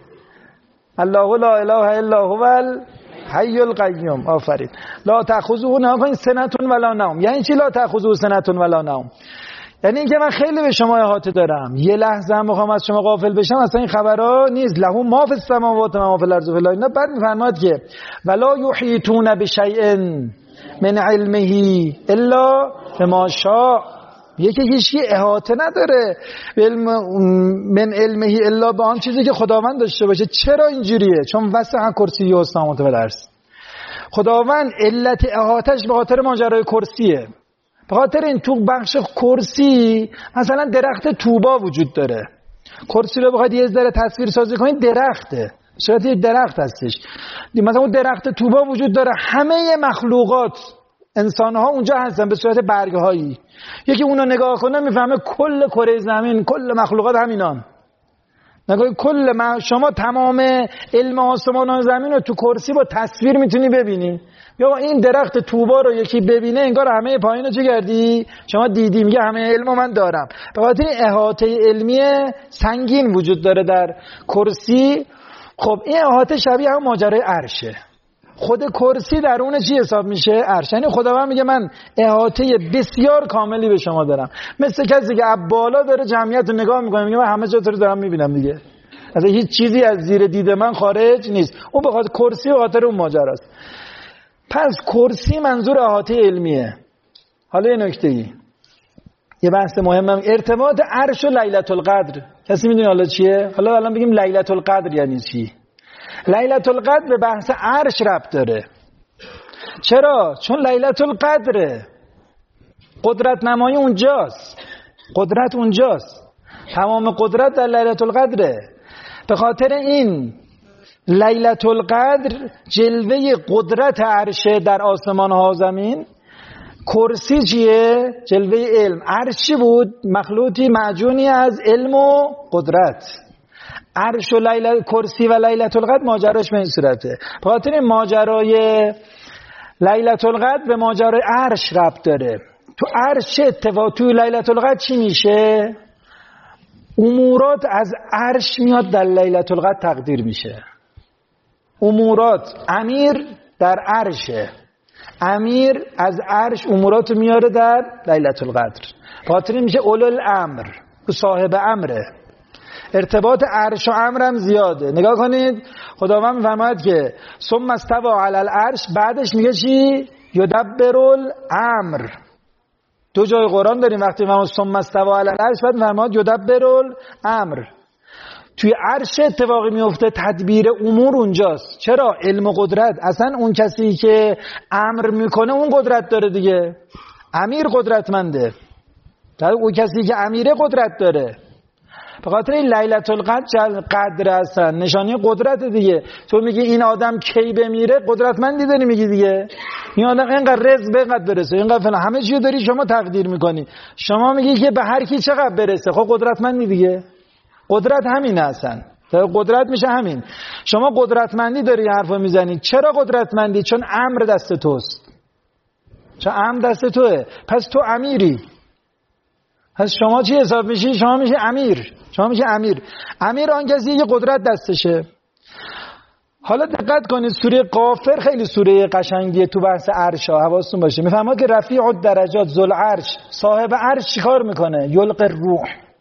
الله لا اله الا هو الحی القیوم. آفرین. لا تأخذه سنة ولا نوم. یعنی چی لا تأخذه سنة ولا نوم؟ یعنی اینکه من خیلی به شما احاطه دارم، یه لحظه هم بخوام از شما غافل بشم اصلا این خبرها نیست. له ما فی السماوات و ما فی الارض. نه، بعد میفرماد که ولا یحیطون بشیء من علمه الا بما شاء. یکی هیچی احاطه نداره من علمه الا به آن چیزی که خداوند داشته باشه. چرا اینجوریه؟ چون وسع کرسی السماوات و الارض. خداوند علت احاطهش به خاطر ماجرای کرسیه. به خاطر این تو بخش کرسی مثلا درخت توبا وجود داره. کرسی رو بخواید یه ذره تصویر سازی کنید، درخته، شاید یه درخت هستش. مثلا اون درخت توبا وجود داره، همه مخلوقات انسان‌ها اونجا هستن به صورت برگ‌هایی. یکی اونو نگاه کنه میفهمه کل کره زمین، کل مخلوقات همینان. نگاه شما تمام علم آسمان و زمین رو تو کرسی با تصویر میتونی ببینی. یا این درخت توبا رو یکی ببینه انگار همه پایین رو چه کردی؟ شما دیدی، میگه همه علم من دارم. به خاطر احاطه علمی سنگین وجود داره در کرسی. خب این احاطه شبیه هم ماجرای عرشه. خود کرسی در اون چی حساب میشه؟ عرش. یعنی خداوند میگه من احاطه بسیار کاملی به شما دارم. مثل کسی که از بالا داره جمعیت رو نگاه میکنه، میگه من همه جا رو دارم میبینم دیگه، اصلا هیچ چیزی از زیر دید من خارج نیست. اون به خاطر کرسی، به خاطر اون ماجراست. پس کرسی منظور احاطه علمیه. حالا یه نکته‌ای، یه بحث مهمم، ارتباط عرش و لیلة القدر. کسی میدونه حالا چیه؟ حالا الان بگیم لیلة القدر یعنی چی؟ لیلة القدر به بحث عرش ربط داره. چرا؟ چون لیلة القدر قدرت نمایی اونجاست، قدرت اونجاست، تمام قدرت در لیلة القدره. به خاطر این لیلة القدر جلوه قدرت عرشه در آسمان ها زمین. کرسی چیه؟ جلوه علم. عرش چی بود؟ مخلوطی معجونی از علم و قدرت. عرش و کرسی و لیلة القدر ماجراش به این صورته. به خاطر این ماجرای لیلة القدر به ماجرای عرش ربط داره. تو عرش چه اتفاقی؟ تو لیلة القدر چی میشه؟ امورات از عرش میاد در لیلة القدر تقدیر میشه. امورات، امیر در عرشه، امیر از عرش امورات میاره در لیلة القدر. خاطر میشه اولوالامر، صاحب امره. ارتباط عرش و امر هم زیاده. نگاه کنید خداوند میفرماید که ثم استوى علی العرش، بعدش میگه چی؟ یدبر الامر. دو جای قرآن داریم وقتی میفرماید ثم استوى علی العرش، بعد میفرماید یدبر الامر. توی عرش اتفاقی میفته، تدبیر امور اونجاست. چرا؟ علم و قدرت. اصلا اون کسی که امر میکنه اون قدرت داره دیگه، امیر قدرتمنده. اون کسی که امیره قدرت داره. به خاطر این لیلة القدر قدر هستن، نشانی قدرت دیگه. تو میگی این آدم کی بمیره، قدرتمندی داری میگی دیگه. این آدم اینقدر رزق بقدر برسه، اینقدر فلان، همه چیو داری شما تقدیر میکنی. شما میگی که به هر کی چقدر برسه، خب قدرتمندی دیگه. قدرت همین هستن، قدرت میشه همین. شما قدرتمندی داری حرفو میزنی. چرا قدرتمندی؟ چون امر دست توست، چون امر دست توه. پس تو امیری. پس شما چی حساب میشی؟ شما میشی امیر. شما میشی امیر. امیر آن کسی که قدرت دستشه. حالا دقت کنید سوره غافر خیلی سوره قشنگیه تو بحث عرش ها، حواستون باشه. میفهمه که رفیع الدرجات ذو العرش، صاحب عرش چیکار میکنه؟ یلقی الروح،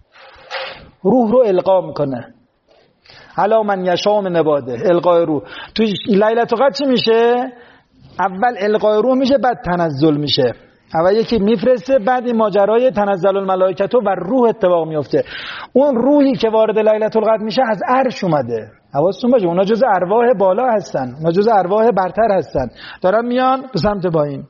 روح رو القا میکنه. علی من یشاء من عباده، القای روح. تو لیلة القدر چی میشه؟ اول القای روح میشه، بعد تنزل میشه. اول یکی میفرسته، بعد این ماجرای تنزل الملائکه و روح اتفاق میفته. اون روحی که وارد لیلة القدر میشه از عرش اومده. حواستون باشه اونا جزء ارواح بالا هستن، اونا جزء ارواح برتر هستن، دارن میان به سمت پایین.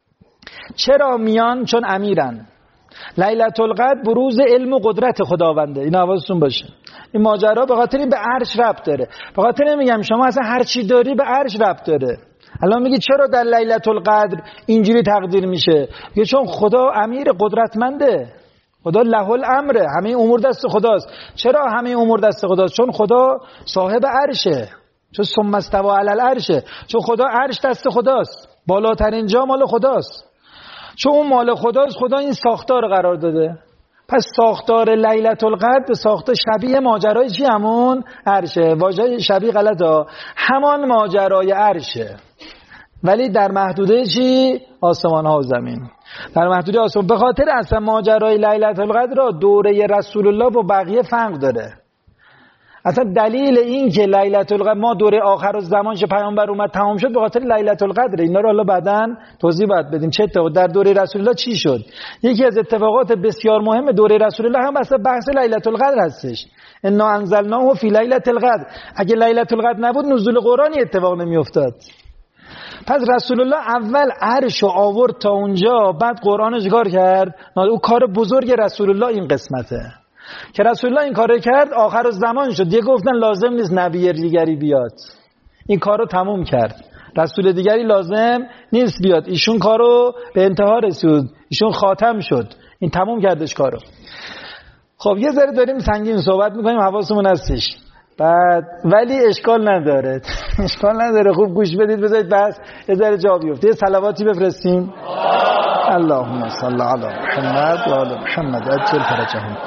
چرا میان؟ چون امیرن. لیلة القدر بروز علم و قدرت خداونده. این حواستون باشه. این ماجرا به خاطر این به عرش ربط داره. به خاطر میگم شما اصلا هر چی داری به عرش ربط داره. الان میگی چرا در لیلة القدر اینجوری تقدیر میشه؟ یه چون خدا امیر قدرتمنده، خدا له الامر، همه امور دست خداست. چرا همه امور دست خداست؟ چون خدا صاحب عرشه، چون ثم استوى علی العرشه، چون خدا عرش دست خداست، بالاترین جا مال خداست. چون اون مال خداست، خدا این ساختار قرار داده. پس ساختار لیلة القدر ساختار شبیه ماجرای چی؟ همون عرشه. واژه شبیه غلطه، همان ماجرای عرشه. ولی در محدوده چی؟ آسمان ها و زمین. در محدوده آسمان. به خاطر اصلا ماجرای لیلة القدر را دوره رسول الله با بقیه فرق داره. اصلا دلیل این که لیلة القدر ما دوره آخر الزمان که پیامبر اومد تمام شد به خاطر لیلة القدر. اینا رو حالا بعداً توضیح باید بدیم چه اتفاق در دوره رسول الله چی شد. یکی از اتفاقات بسیار مهم دوره رسول الله هم اصلا بحث لیلة القدر هستش. انا انزلناه فی لیلة القدر. اگه لیلة القدر نبود نزول قرآنی اتفاق نمیافتاد. پس رسول الله اول عرش رو آورد تا اونجا، بعد قرآن چیکار کرد؟ اون کار بزرگ رسول الله این قسمته که رسول الله این کارو کرد آخر الزمان شد. دیگه گفتن لازم نیست نبی دیگری بیاد، این کارو تموم کرد، رسول دیگری لازم نیست بیاد، ایشون کارو به انتها رسید، ایشون خاتم شد، این تموم کردش کارو. خب یه ذره داریم سنگین صحبت میکنیم، حواسمون هستش بعد، ولی اشکال نداره اشکال نداره، خوب گوش بدید بذارید بس یه ذره جا بیفته. یه صلواتی بفرستیم. اللهم صل علی محمد و آل محمد عجل فرجهم.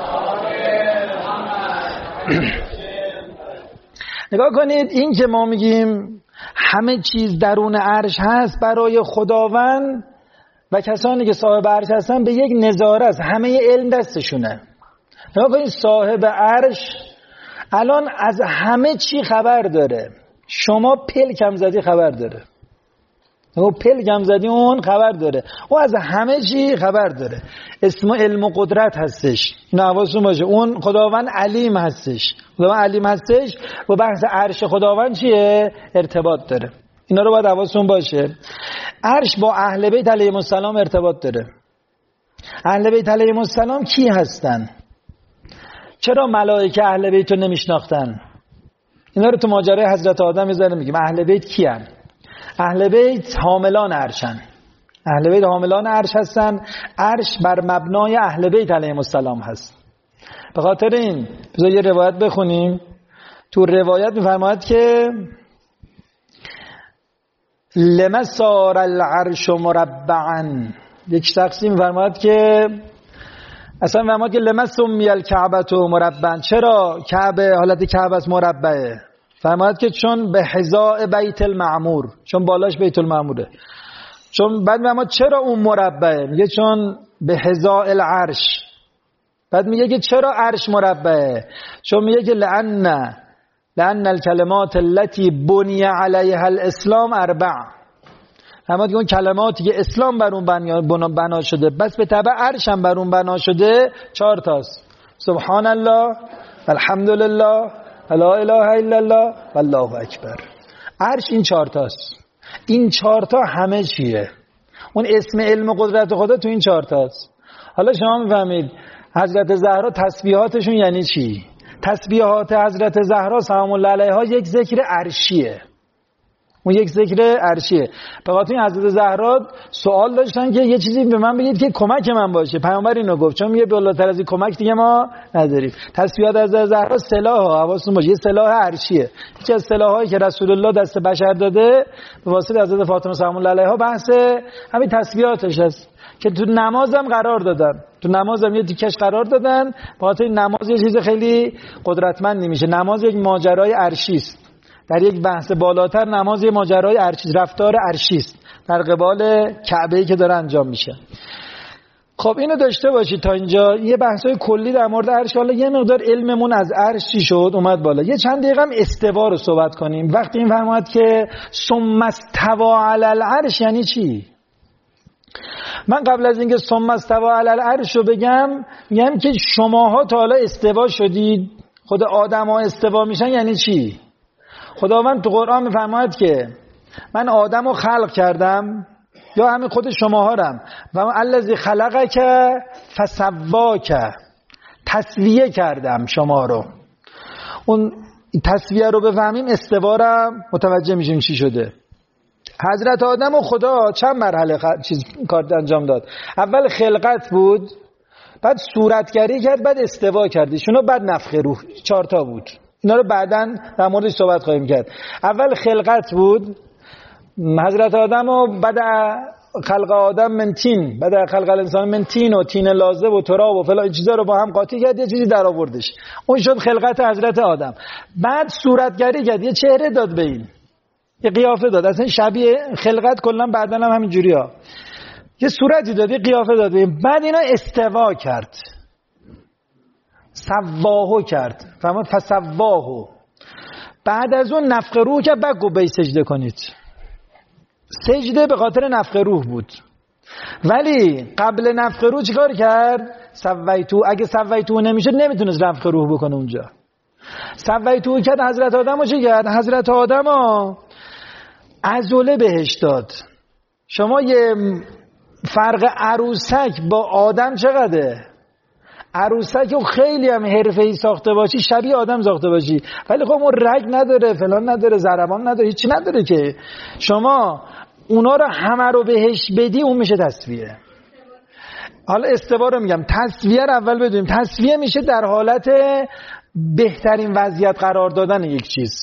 نگاه کنید، این که ما میگیم همه چیز درون عرش هست برای خداوند و کسانی که صاحب عرش هستن به یک نظاره است، همه علم دستشونه. نگاه کنید صاحب عرش الان از همه چی خبر داره. شما پلکم زدی خبر داره، او پلکم زدی اون خبر داره، او از همه چی خبر داره. اسم علم و قدرت هستش، این حواستون باشه. اون خداوند علیم هستش، خداوند علیم هستش و بحث عرش خداوند چیه؟ ارتباط داره. اینا رو باید حواستون باشه. عرش با اهل بیت علیهم السلام ارتباط داره. اهل بیت علیهم السلام کی هستن؟ چرا ملائکه اهل بیت رو نمیشناختن؟ اینا رو تو ماجرای حضرت آدم میذاره میگیم اهل بیت کیان؟ اهل بیت حاملان عرشن. اهل بیت حاملان عرش هستن. عرش بر مبنای اهل بیت علیهم السلام هست. به خاطر این بذار یه روایت بخونیم. تو روایت میفرماید که لما صار العرش مربعا. یک شخصی میفرماید که اصلا میفرماید که لما سمی الکعبة مربعا، چرا کعبه حالت کعبه است مربعه؟ فرماید که چون به حذاء بیت المعمور، چون بالاش بیت المعموره. چون بعد میگه چرا اون مربعه؟ میگه چون به حذاء العرش. بعد میگه که چرا عرش مربعه؟ چون میگه که لأن الکلمات التي بني علیها الاسلام اربع. فرماید که اون کلماتی که اسلام بر اون بنا شده بس به تبع عرش هم بر اون بنا شده 4 تاست. سبحان الله، الحمدلله، لا اله الا الله، والله اکبر. عرش این 4 تاست. این 4 تا همه چیه. اون اسم علم و قدرت خدا تو این 4 تاست. حالا شما میفهمید حضرت زهرا تسبیحاتشون یعنی چی؟ تسبیحات حضرت زهرا سلام الله علیها یک ذکر عرشیه. اون یک ذکر عرشیه. به خاطر این حضرت زهرا سوال داشتن که یه چیزی به من بگید که کمک من باشه. پیامبر اینو گفت، چون میگه بالاتر از این کمک دیگه ما نداریم. تسبیحات حضرت زهرا سلاح، حواستون باشه، یه سلاح عرشیه. یکی از سلاحایی که رسول الله دست بشر داده به واسطه حضرت فاطمه سلام الله علیها بحث همین تسبیحاتش است که تو نمازم قرار دادن. تو نمازم یه تیکش قرار دادن. به خاطر نماز یه چیز خیلی قدرتمندی میشه. نماز یک ماجرای عرشی است. در یک بحث بالاتر نماز یه ماجرای عرشی، رفتار عرشی است در قبال کعبه‌ای که داره انجام میشه. خب اینو داشته باشید تا اینجا یه بحثای کلی در مورد عرش. حالا یه مقدار علممون از عرش چی شد اومد بالا. یه چند دقیقه هم استوا رو صحبت کنیم. وقتی این فرمود که ثم استوى علی العرش یعنی چی؟ من قبل از اینکه ثم استوى علی العرش رو بگم میگم که شماها تا حالا استوا شدید؟ خود آدم‌ها استوا میشن یعنی چی؟ خداوند تو قرآن میفرماید که من آدم رو خلق کردم، یا همین خود شماها رم، و الذی خلقک فسواک، تسویه کردم شما رو. اون تسویه رو بفهمیم استوا رو متوجه میشیم چی شده. حضرت آدم و خدا چند مرحله کار انجام داد. اول خلقت بود، بعد صورتگری کرد، بعد استوا کرد، ایشونو بعد نفخ روح. 4 تا بود. اینا رو بعداً در موردش صحبت خواهیم کرد. اول خلقت بود، حضرت آدم و بعد خلق آدم من تین، بعد خلق الانسان من تین و تین لازب و تراب و فلان چیزا رو با هم قاطی کرد، یه چیزی در آوردش. اون شد خلقت حضرت آدم. بعد صورتگری کرد، یه چهره داد به این. یه قیافه داد، اصلا شبیه خلقت کلا بعدن هم همین جوری ها، یه صورتی داد، یه قیافه داد. بعد اینا استوا کرد، سواهو کرد، فهمت؟ فسواهو. بعد از اون نفخ روح کرد، بعد گفت سجده کنید. سجده به خاطر نفخ روح بود. ولی قبل نفخ روح چیکار کرد؟ سویتو. اگه سویتو نمیشد نمیتونست نفخ روح بکنه اونجا. سویتو کرد. حضرت آدم چی کرد؟ حضرت آدم عضله بهش داد. شما یه فرق عروسک با آدم چقدره؟ عروسک رو خیلی هم حرفه‌ای ساخته باشی، شبیه آدم ساخته باشی، ولی خب اون رگ نداره، فلان نداره، ضربان نداره، هیچی نداره که. شما اونا رو همه رو بهش بدی، اون میشه تسویه. حالا استوا رو میگم، تسویه رو اول بدونیم. تسویه میشه در حالت بهترین وضعیت قرار دادن یک چیز،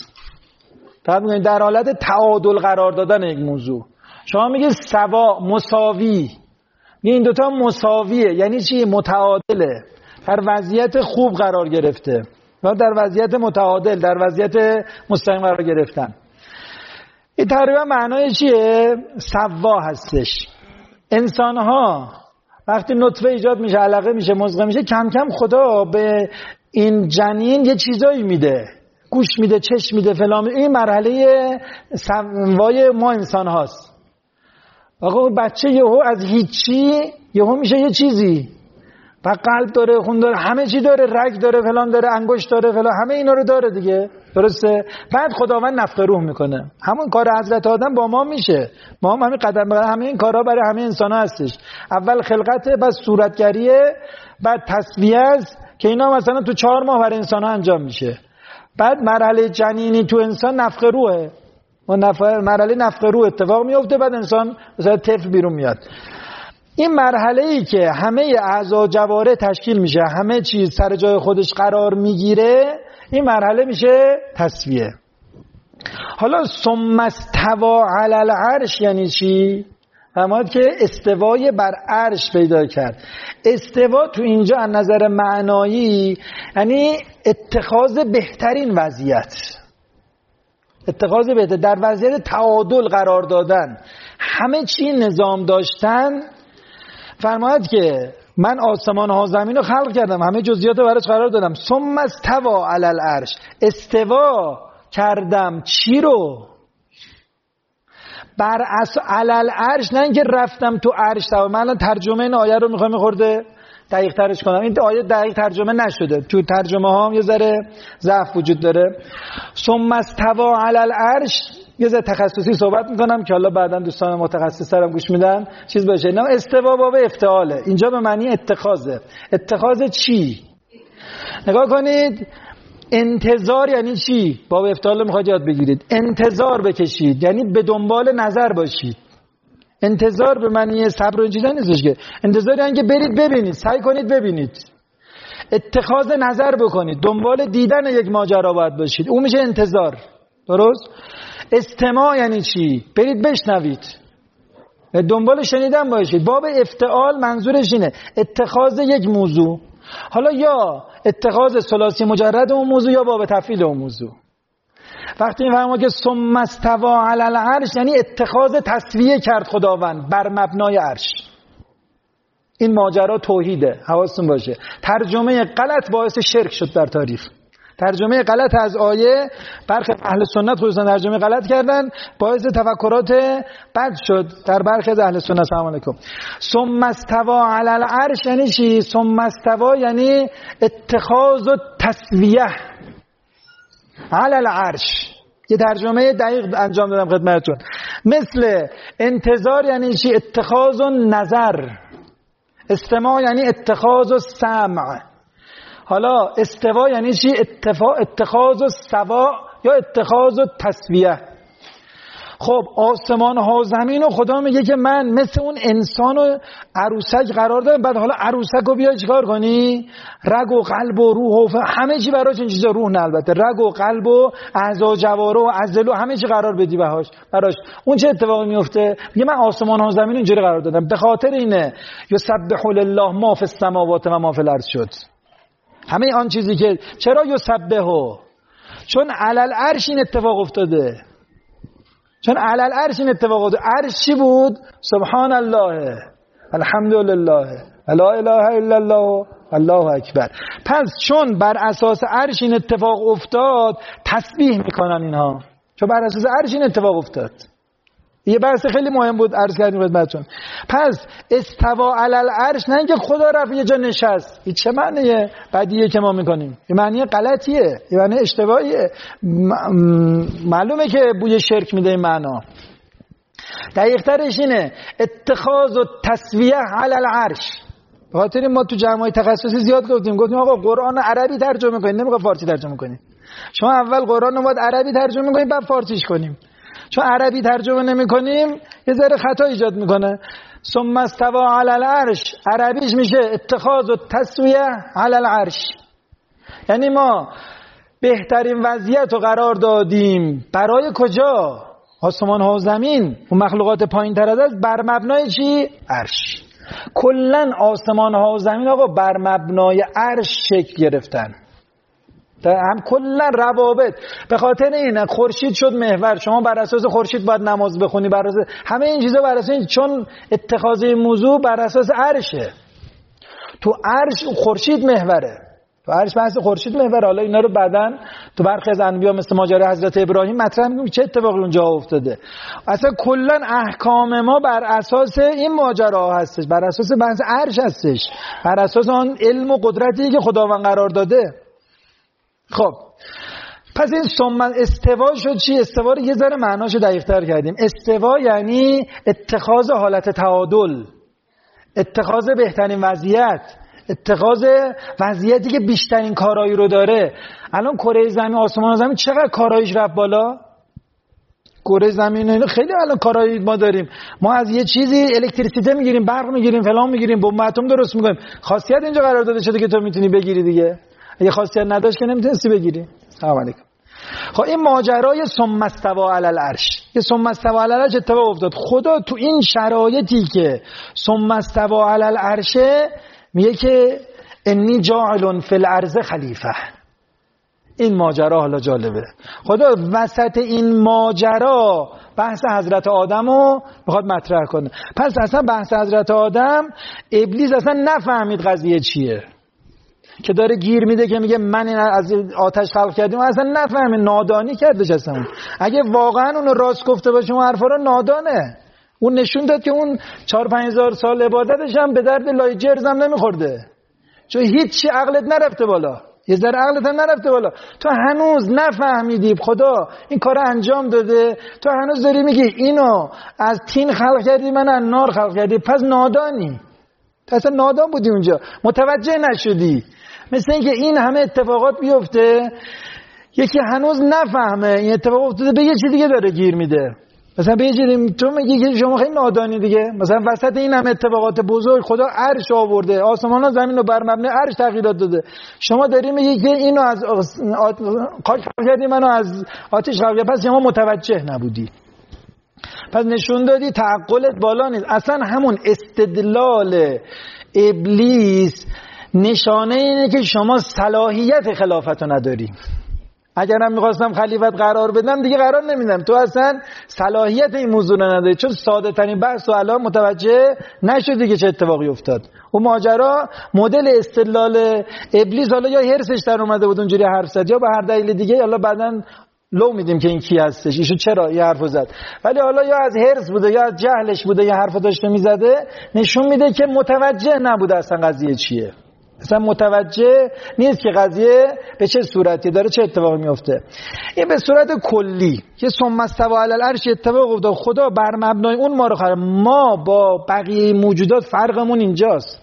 در حالت تعادل قرار دادن یک موضوع. شما میگه سوا، مساوی، این دوتا مساویه، یعنی چی؟ متعادله، در وضعیت خوب قرار گرفته و در وضعیت متعادل، در وضعیت مستقیم قرار گرفتن. این تقریبا معنای چیه؟ سوا هستش. انسان ها وقتی نطفه ایجاد میشه، علقه میشه، مضغه میشه، کم کم خدا به این جنین یه چیزایی میده، گوش میده، چشم میده، فلان. این مرحله سوای ما انسان هاست. آقا بچه یهو از هیچی یهو میشه یه چیزی، و قلب داره، خون داره، همه چی داره، رگ داره، فلان داره، انگشت داره، فلان، همه اینا رو داره دیگه، درسته؟ بعد خداوند نفخ روح میکنه. همون کار حضرت آدم با ما میشه. ما هم همین قدم به همه این کارا برای همه انسان‌ها هستش. اول خلقته، بعد صورتگریه، بعد تسویه است که اینا مثلا تو 4 ماه برای انسان‌ها انجام میشه. بعد مرحله جنینی تو انسان نفخ روحه. مرحله نفخ روح اتفاق میفته، بعد انسان مثلا طفل بیرون میاد. این مرحله‌ای که همه اعضا جواره تشکیل میشه، همه چیز سر جای خودش قرار میگیره، این مرحله میشه تسویه. حالا ثم استوى علی العرش یعنی چی؟ همات که استوای بر عرش پیدا کرد. استوا تو اینجا از نظر معنایی یعنی اتخاذ بهترین وضعیت، اتخاذ بهتر، در وضعیت تعادل قرار دادن، همه چی نظام داشتن. فرماید که من آسمان ها زمین رو خلق کردم، همه جزئیات رو براش قرار دادم. ثم استوى علی العرش، استوا کردم چی رو؟ بر علی العرش، نه اینکه رفتم تو عرش. من الان ترجمه این آیه رو میخوام خورده دقیق ترش کنم. این آیه دقیق ترجمه نشده، تو ترجمه ها هم یه ذره ضعف وجود داره. ثم استوى علی العرش، یه ذره تخصصی صحبت میکنم که حالا بعداً دوستان متخصص‌ترم گوش میدن چیز باشه. نه، استوا باب افتعاله، اینجا به معنی اتخاذه. اتخاذ چی؟ نگاه کنید، انتظار یعنی چی؟ باب افتعال میخواید یاد بگیرید. انتظار بکشید یعنی به دنبال نظر باشید. انتظار به معنی صبر و چیزا نیستش که. انتظار یعنی که برید ببینید، سعی کنید ببینید. اتخاذ نظر بکنید، دنبال دیدن یک ماجرا باید باشید، اون میشه انتظار. درست؟ استماع یعنی چی؟ برید بشنوید، دنبال شنیدن باشید. باب افتعال منظورش اینه اتخاذ یک موضوع، حالا یا اتخاذ ثلاثی مجرد اون موضوع یا باب تفعیل اون موضوع. وقتی میفهمم که ثم استوى علی العرش یعنی اتخاذ تسویه کرد خداوند بر مبنای عرش. این ماجرا توحیده، حواستون باشه. ترجمه غلط باعث شرک شد در تاریخ. ترجمه غلط از آیه، برخی اهل سنت خصوصا ترجمه غلط کردن، باعث تفکرات بد شد در برخی از اهل سنت. سلام علیکم. ثم استوى علی العرش یعنی چی؟ ثم استوى یعنی اتخاذ و تسویه علی العرش. یه ترجمه دقیق انجام دادم خدمتتون. مثل انتظار یعنی چی؟ اتخاذ و نظر. استماع یعنی اتخاذ و سمع. حالا استوا یعنی چی؟ اتخاذ و سوا یا اتخاذ و تسویه. خب آسمان ها و زمین و خدا میگه که من مثل اون انسان و عروسک قرار دارم. بعد حالا عروسک رو بیای چیکار کنی؟ رگ و قلب و روح و همه چی براش، این چیزا روح نه البته، رگ و قلب و اعضا جواره و عضله و همه چی قرار بدی براش. اون چه اتفاقی میفته؟ میگه من آسمان ها و زمین اینجوری قرار دادم. به خاطر اینه یسبح لله ما فی السماوات و ما فی الارض شد. همه آن چیزی که چرا یسبحو؟ چون علی العرش این اتفاق افتاده. چون علل عرش این اتفاق افتاد. عرش چی بود؟ سبحان الله، الحمدلله، لا اله الا الله، الله اکبر. پس چون بر اساس عرش این اتفاق افتاد تسبیح میکنن اینها، چون بر اساس عرش این اتفاق افتاد. یه بحث خیلی مهم بود عرض کردیم خدمتتون. پس استوا علی العرش، نه اینکه خدا رفت یه جا نشست. این چه معنیه بدیه که ما میکنیم؟ این معنی غلطیه، این معنی اشتباهیه. معلومه که بوی شرک میده این معنا. دقیق ترش اینه اتخاذ و تسویه علی العرش. بخاطر ما تو جمعای تخصصی زیاد گفتیم آقا قرآن عربی ترجمه کنید، نمیگه فارسی ترجمه کنید. شما اول قرآن رو باید عربی ترجمه کنید بعد فارسیش کنیم. چون عربی ترجمه نمی کنیم یه ذره خطا ایجاد میکنه. ثم استوى علی العرش عربیش میشه اتخاذ و تسویه علی العرش. یعنی ما بهترین وضعیت رو قرار دادیم برای کجا؟ آسمان ها و زمین و مخلوقات پایین تر از است بر مبنای چی؟ عرش. کلن آسمان ها و زمین آقا بر مبنای عرش شکل گرفتن، هم کلا روابط. به خاطر این خورشید شد محور، شما بر اساس خورشید باید نماز بخونی، بر اساس همه این چیزا بر اساس این، چون اتخاذ موضوع بر اساس عرشه. تو عرش خورشید محوره، تو عرش بحث خورشید محوره. حالا اینا رو بعدن تو برخی از انبیا مثل ماجرای حضرت ابراهیم مطرح می‌کنیم چه اتفاقی اونجا افتاده. اصلا کلا احکام ما بر اساس این ماجرا هستش، بر اساس بحث عرش هستش، بر اساس آن علم و قدرتی که خداوند قرار داده. خب پس این ثم استوا شد چی؟ استوا رو یه ذره معناشو دقیق‌تر کردیم. استوا یعنی اتخاذ حالت تعادل، اتخاذ بهترین وضعیت، اتخاذ وضعیتی که بیشترین کارایی رو داره. الان کره زمین، آسمان زمین چقدر کاراییش رفت بالا؟ کره زمین خیلی الان کارایی ما داریم. ما از یه چیزی الکتریسیته میگیریم، برق میگیریم، فلان میگیریم، بمب اتم درست میکنیم. خاصیت اینجا قرار داده شده که تو میتونی بگیری دیگه. اگه خاصیت نداشت که نمیتونستی بگیری. سلام علیکم. خب این ماجرای ثم استوى علی العرش، یه ثم استوى علی العرش اتفاق افتاد. خدا تو این شرایطی که ثم استوى علی العرش میگه که انی جاعل فی الارض خلیفه. این ماجرا حالا جالبه. خدا وسط این ماجرا بحث حضرت آدمو میخواد مطرح کنه. پس اصلا بحث حضرت آدم ابلیس اصلا نفهمید قضیه چیه که داره گیر میده که میگه من از آتش خلق کردیم. اصلا نفهمه، نادانی کردش اصلا. اگه واقعا اون راست گفته باشه اون حرفا رو نادانه. اون نشون داد که اون 4-5 هزار سال عبادتش هم به درد لای جرز هم نمیخورده، چون هیچی عقلت نرفته بالا، یه ذره عقلت هم نرفته بالا. تو هنوز نفهمیدی خدا این کار انجام داده، تو هنوز داری میگی اینو از تین خلق کردی من از نار خلق کردی، پس نادانی. تو اصلا نادان بودی اونجا، متوجه نشدی. مثل اینکه این همه اتفاقات بیفته یکی هنوز نفهمه این اتفاق افتاده به یه چیز دیگه داره گیر میده. مثلا به یه چیزی تو میگی که شما خیلی نادانی دیگه. مثلا وسط این همه اتفاقات بزرگ خدا عرش آورده، آسمان و زمین رو بر مبنای عرش تغییرات داده. شما داری میگی که اینو از خاک کردی منو از آتش خلق، پس شما متوجه نبودی. پس نشون دادی تعقلت بالا نیست. اصلا همون استدلال ابلیس نشانه اینه که شما صلاحیت خلافت رو نداری. اگرم میخواستم خلیفت قرار بدم دیگه قرار نمیدم، تو اصلا صلاحیت این موضوع رو نداری، چون ساده ترین بحث و الان متوجه نشدی که چه اتفاقی افتاد. اون ماجرا مدل استدلال ابلیس، حالا یا هرسش در اومده بود اونجوری حرف زد یا به هر دلیل دیگه، حالا بعدن لو میدیم که این کی هستش، ایشون چرا یه حرفو زد، ولی حالا یا از هرس بوده یا از جهلش بوده یه حرفو داشته میزده، نشون میده که متوجه نبوده اصلا قضیه چیه، اصلا متوجه نیست که قضیه به چه صورتی داره، چه اتفاقی میفته. این به صورت کلی که ثم استوى علی العرش اتفاق افتاد. خدا بر مبنای اون ما رو خلق. ما با بقیه موجودات فرقمون اینجاست،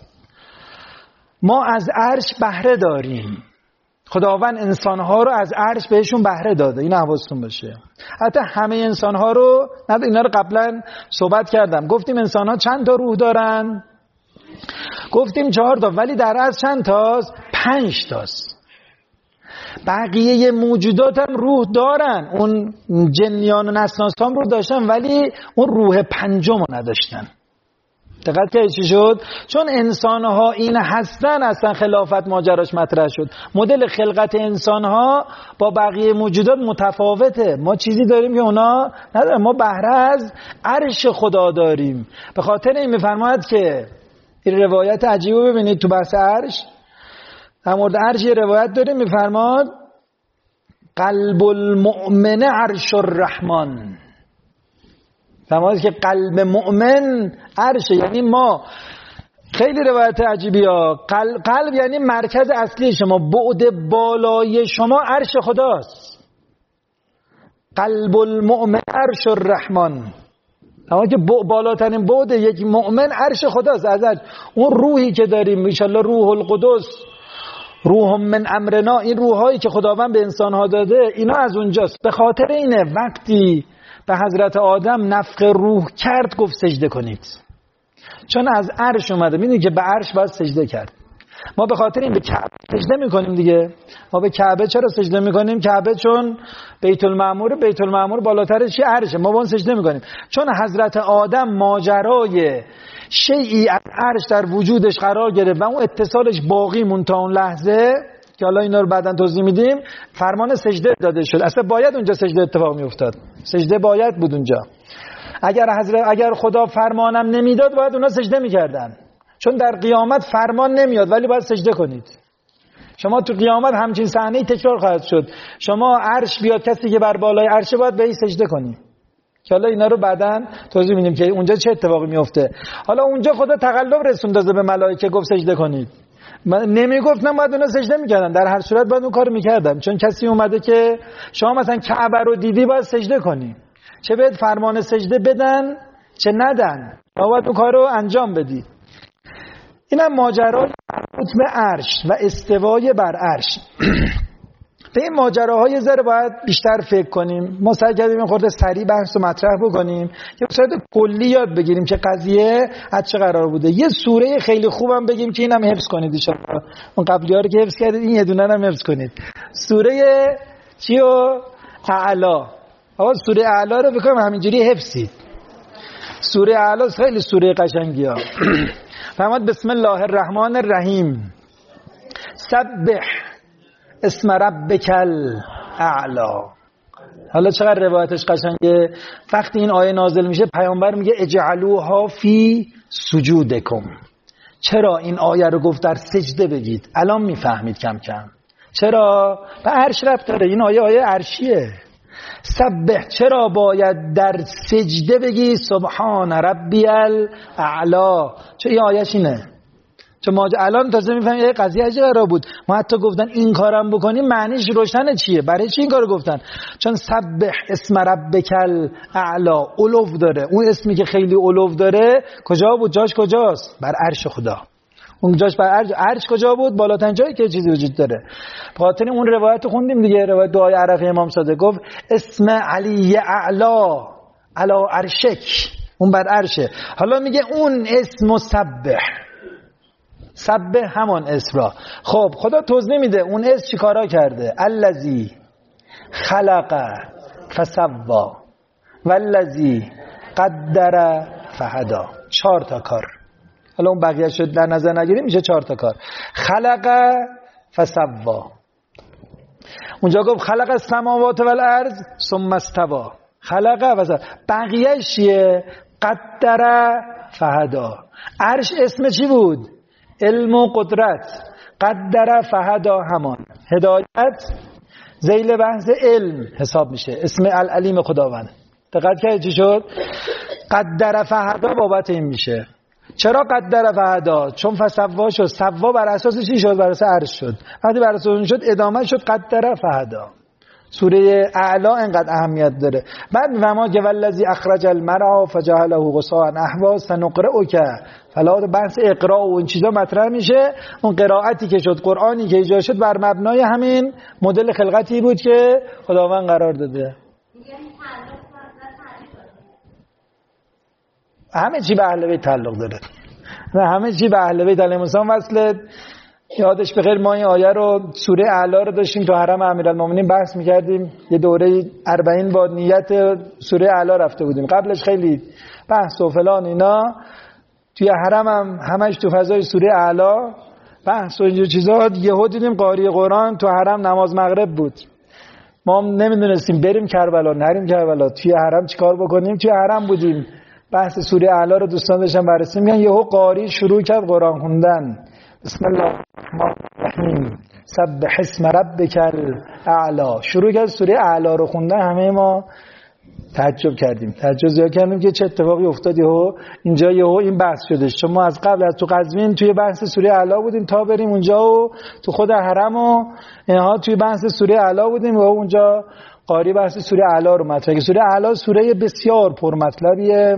ما از عرش بهره داریم. خداوند انسان‌ها رو از عرش بهشون بهره داده، این حواستون باشه. حتی همه انسان‌ها رو، اینا رو قبلا صحبت کردم، گفتیم انسان‌ها چند تا روح دارن؟ گفتیم 4 تا، ولی در اصل چند تاست؟ 5 تاست. بقیه موجودات هم روح دارن، اون جنیان و نسناس هم روح داشتن، ولی اون روح 5م رو نداشتن. دقت که چی شد؟ چون انسان‌ها این هستن اصلا خلافت ماجراش مطرح شد. مدل خلقت انسان‌ها با بقیه موجودات متفاوته. ما چیزی داریم که اونا ندارن. ما بهره از عرش خدا داریم. به خاطر این می‌فرماید که این روایت عجیبو ببینید تو بحث عرش. در مورد عرش یه روایت داریم می‌فرماد قلب المؤمن عرش الرحمن. فرماید که قلب مؤمن عرشه. یعنی ما خیلی روایت عجیبی ها. قلب یعنی مرکز اصلی شما، بعد بالای شما عرش خداست. قلب المؤمن عرش الرحمن. اما که بالاترین بعد یک مؤمن عرش خداست. از اون روحی که داریم ان شاءالله روح القدس، روح من امرنا، این روحایی که خداوند به انسان‌ها داده اینا از اونجاست. به خاطر اینه وقتی به حضرت آدم نفخ روح کرد گفت سجده کنید، چون از عرش اومده. میدونید که به عرش باید سجده کرد. ما به خاطر این به کعبه سجده میکنیم دیگه. ما به کعبه چرا سجده میکنیم؟ کعبه چون بیت المعمور بالاترش عرشه، ما با اون سجده میکنیم. چون حضرت آدم ماجرای شیئی از عرش در وجودش قرار گرفت و اون اتصالش باقی مون تا اون لحظه که حالا اینا رو بعداً توضیح میدیم، فرمان سجده داده شد. اصلا باید اونجا سجده اتفاق میافتاد. سجده باید بود اونجا. اگر خدا فرمانم نمیداد باید اونا سجده میکردن. چون در قیامت فرمان نمیاد ولی باید سجده کنید. شما تو قیامت همچین صحنه‌ای تکرار خواهد شد. شما عرش بیاد، کسی که بر بالای عرش باید به این سجده کنی. که حالا اینا رو بعداً توضیح میدیم که اونجا چه اتفاقی میفته. حالا اونجا خدا تقلب رسوند به ملائکه، گفت سجده کنید. من نمیگفتم باید اونا سجده میکردن. در هر صورت باید اون کارو میکردم. چون کسی اومده که شما مثلا کعبه رو دیدی باید سجده کنی، چه بهت فرمان سجده بدن چه ندن، باید اون کارو انجام بدی. اینم ماجرای مربوط به عرش و استوای بر عرش. به این ماجراهای ذره باید بیشتر فکر کنیم. ما سعی کردیم این خورده سریع بحث رو مطرح بکنیم که به صورت کلی یاد بگیریم که قضیه از چه قرار بوده. یه سوره خیلی خوبم بگیم که اینم حفظ کنید ان شاءالله. اون قبلی‌ها رو که حفظ کردید این یه دونه هم حفظ کنید. سوره چیو؟ اعلا. آقا سوره اعلا رو بکنم همینجوری حفظید. سوره اعلا خیلی سوره قشنگیه. فرمود بسم الله الرحمن الرحیم سبح اسم ربک الاعلا. حالا چقدر روایتش قشنگه. وقتی این آیه نازل میشه پیامبر میگه اجعلوها فی سجودکم. چرا این آیه رو گفت در سجده بگید؟ الان میفهمید کم کم چرا. به عرش ربط داره. این آیه عرشیه. سبح، چرا باید در سجده بگی سبحان ربی الاعلا؟ چه این آیهش اینه. چون ما الان تازه میفهمیم یه قضیه عجیبه قرار بود. ما حتی گفتن این کارم بکنیم معنیش روشنه چیه، برای چی این کارو گفتن؟ چون سبح اسم ربک الاعلا علو داره. اون اسمی که خیلی علو داره کجا بود؟ جاش کجاست؟ بر عرش خدا. اون جاش بر عرش کجا بود؟ بالاترین جایی که چیزی وجود داره. بخاطر اون روایت خوندیم دیگه، روایت دعای عرفه امام صادق گفت اسم علی اعلا علی عرشک، اون بر عرشه. حالا میگه اون اسم سبح همان اسم را. خب خدا توضیح میده اون اسم چی کارا کرده. الذی خلق فسوا والذی قدر فهدا. 4 تا کار. حالا اون بقیه شد در نظر نگیریم میشه 4 تا کار. خلق فسوا، اونجا گفت خلق السماوات والارض ثم استوى. خلق فسوا. بقیه چیه؟ قدر فهدا. عرش اسم چی بود؟ علم و قدرت. قدر فهدا همان هدایت ذیل بحث علم حساب میشه. اسم العلیم خداوند. دقت کردید چی شد؟ قدر فهدا بابت این میشه. چرا قدر فهدا؟ چون فسوا شد. سوا بر اساس چی شد؟ بر اساس عرش شد. وقتی بر اساس اون شد ادامه شد قدر فهدا. سوره اعلا انقدر اهمیت داره. بعد وما که والذی اخرج المرعى فجعله غثاء احوا سنقرئک فلا. بحث اقرا و این چیزا مطرح میشه. اون قرائتی که شد، قرآنی که ایجاد شد بر مبنای همین مدل خلقتی بود که خداوند قرار داده. همه چی به اهل بیت تعلق داره. نه همه چی به اهل بیت علیهم السلام وصله. یادش بخیر ما این آیه رو سوره اعلا رو داشتیم تو حرم امیرالمومنین بحث می‌کردیم. یه دوره 40 با نیت سوره اعلا رفته بودیم. قبلش خیلی بحث و فلان اینا. توی حرم هم همش تو فضای سوره اعلی بحث و اینجور چیزا. یهو دیدیم قاری قرآن تو حرم نماز مغرب بود. ما هم نمیدونستیم بریم کربلا نریم کربلا، توی حرم چیکار بکنیم. توی حرم بودیم بحث سوره اعلی رو دوستان داشتن بررسی میگن، یهو قاری شروع کرد قرآن خوندن. بسم الله الرحمن الرحیم سبح اسم ربک الاعلی، شروع کرد سوره اعلی رو خوندن. همه ما تعجب کردیم، تعجب زیاد کردیم که چه اتفاقی افتاد. اینجا این بحث شده. ما از قبل از تو قزوین توی بحث سوره اعلی بودیم تا بریم اونجا و تو خود حرم و اینها توی بحث سوره اعلی بودیم و اونجا قاری بحث سوره اعلی رو مطرح. سوره اعلی سوره بسیار پرمطلبیه،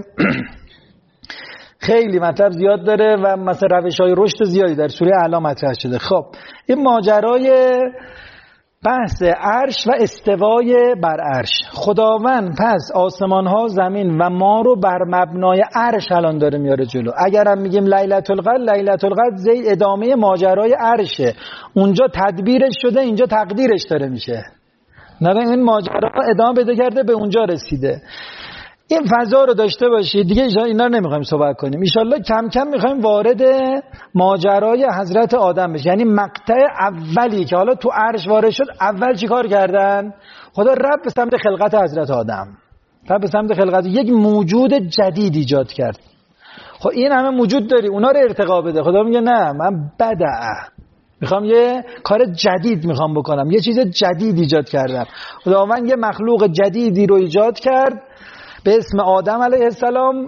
خیلی مطلب زیاد داره و مثلا روش‌های رشد زیادی در سوره اعلی مطرح شده. خب این ماجرای بحث عرش و استوای بر عرش. خداوند پس آسمان ها، زمین و ما رو بر مبنای عرش الان داره میاره جلو. اگرم میگیم لیلة القدر، لیلة القدر زی ادامه ماجرای عرشه. اونجا تدبیرش شده، اینجا تقدیرش داره میشه. نه این ماجرا ادامه بده کرده به اونجا رسیده. این فضا رو داشته باشید دیگه. اینا رو نمیخوایم صحبت کنیم. ان شاءالله کم کم میخوایم وارد ماجرای حضرت آدم بشیم. یعنی مقطع اولی که حالا تو عرش وارد شد، اول چیکار کردن؟ خدا رب به سمت خلقت حضرت آدم، رب به سمت خلقت یک موجود جدید ایجاد کرد. خب این همه موجود داری، اونا رو ارتقا بده. خدا میگه نه، من میخوام یه کار جدید میخوام بکنم، یه چیز جدید ایجاد کردم. خداوند یه مخلوق جدیدی رو ایجاد کرد به اسم آدم علیه السلام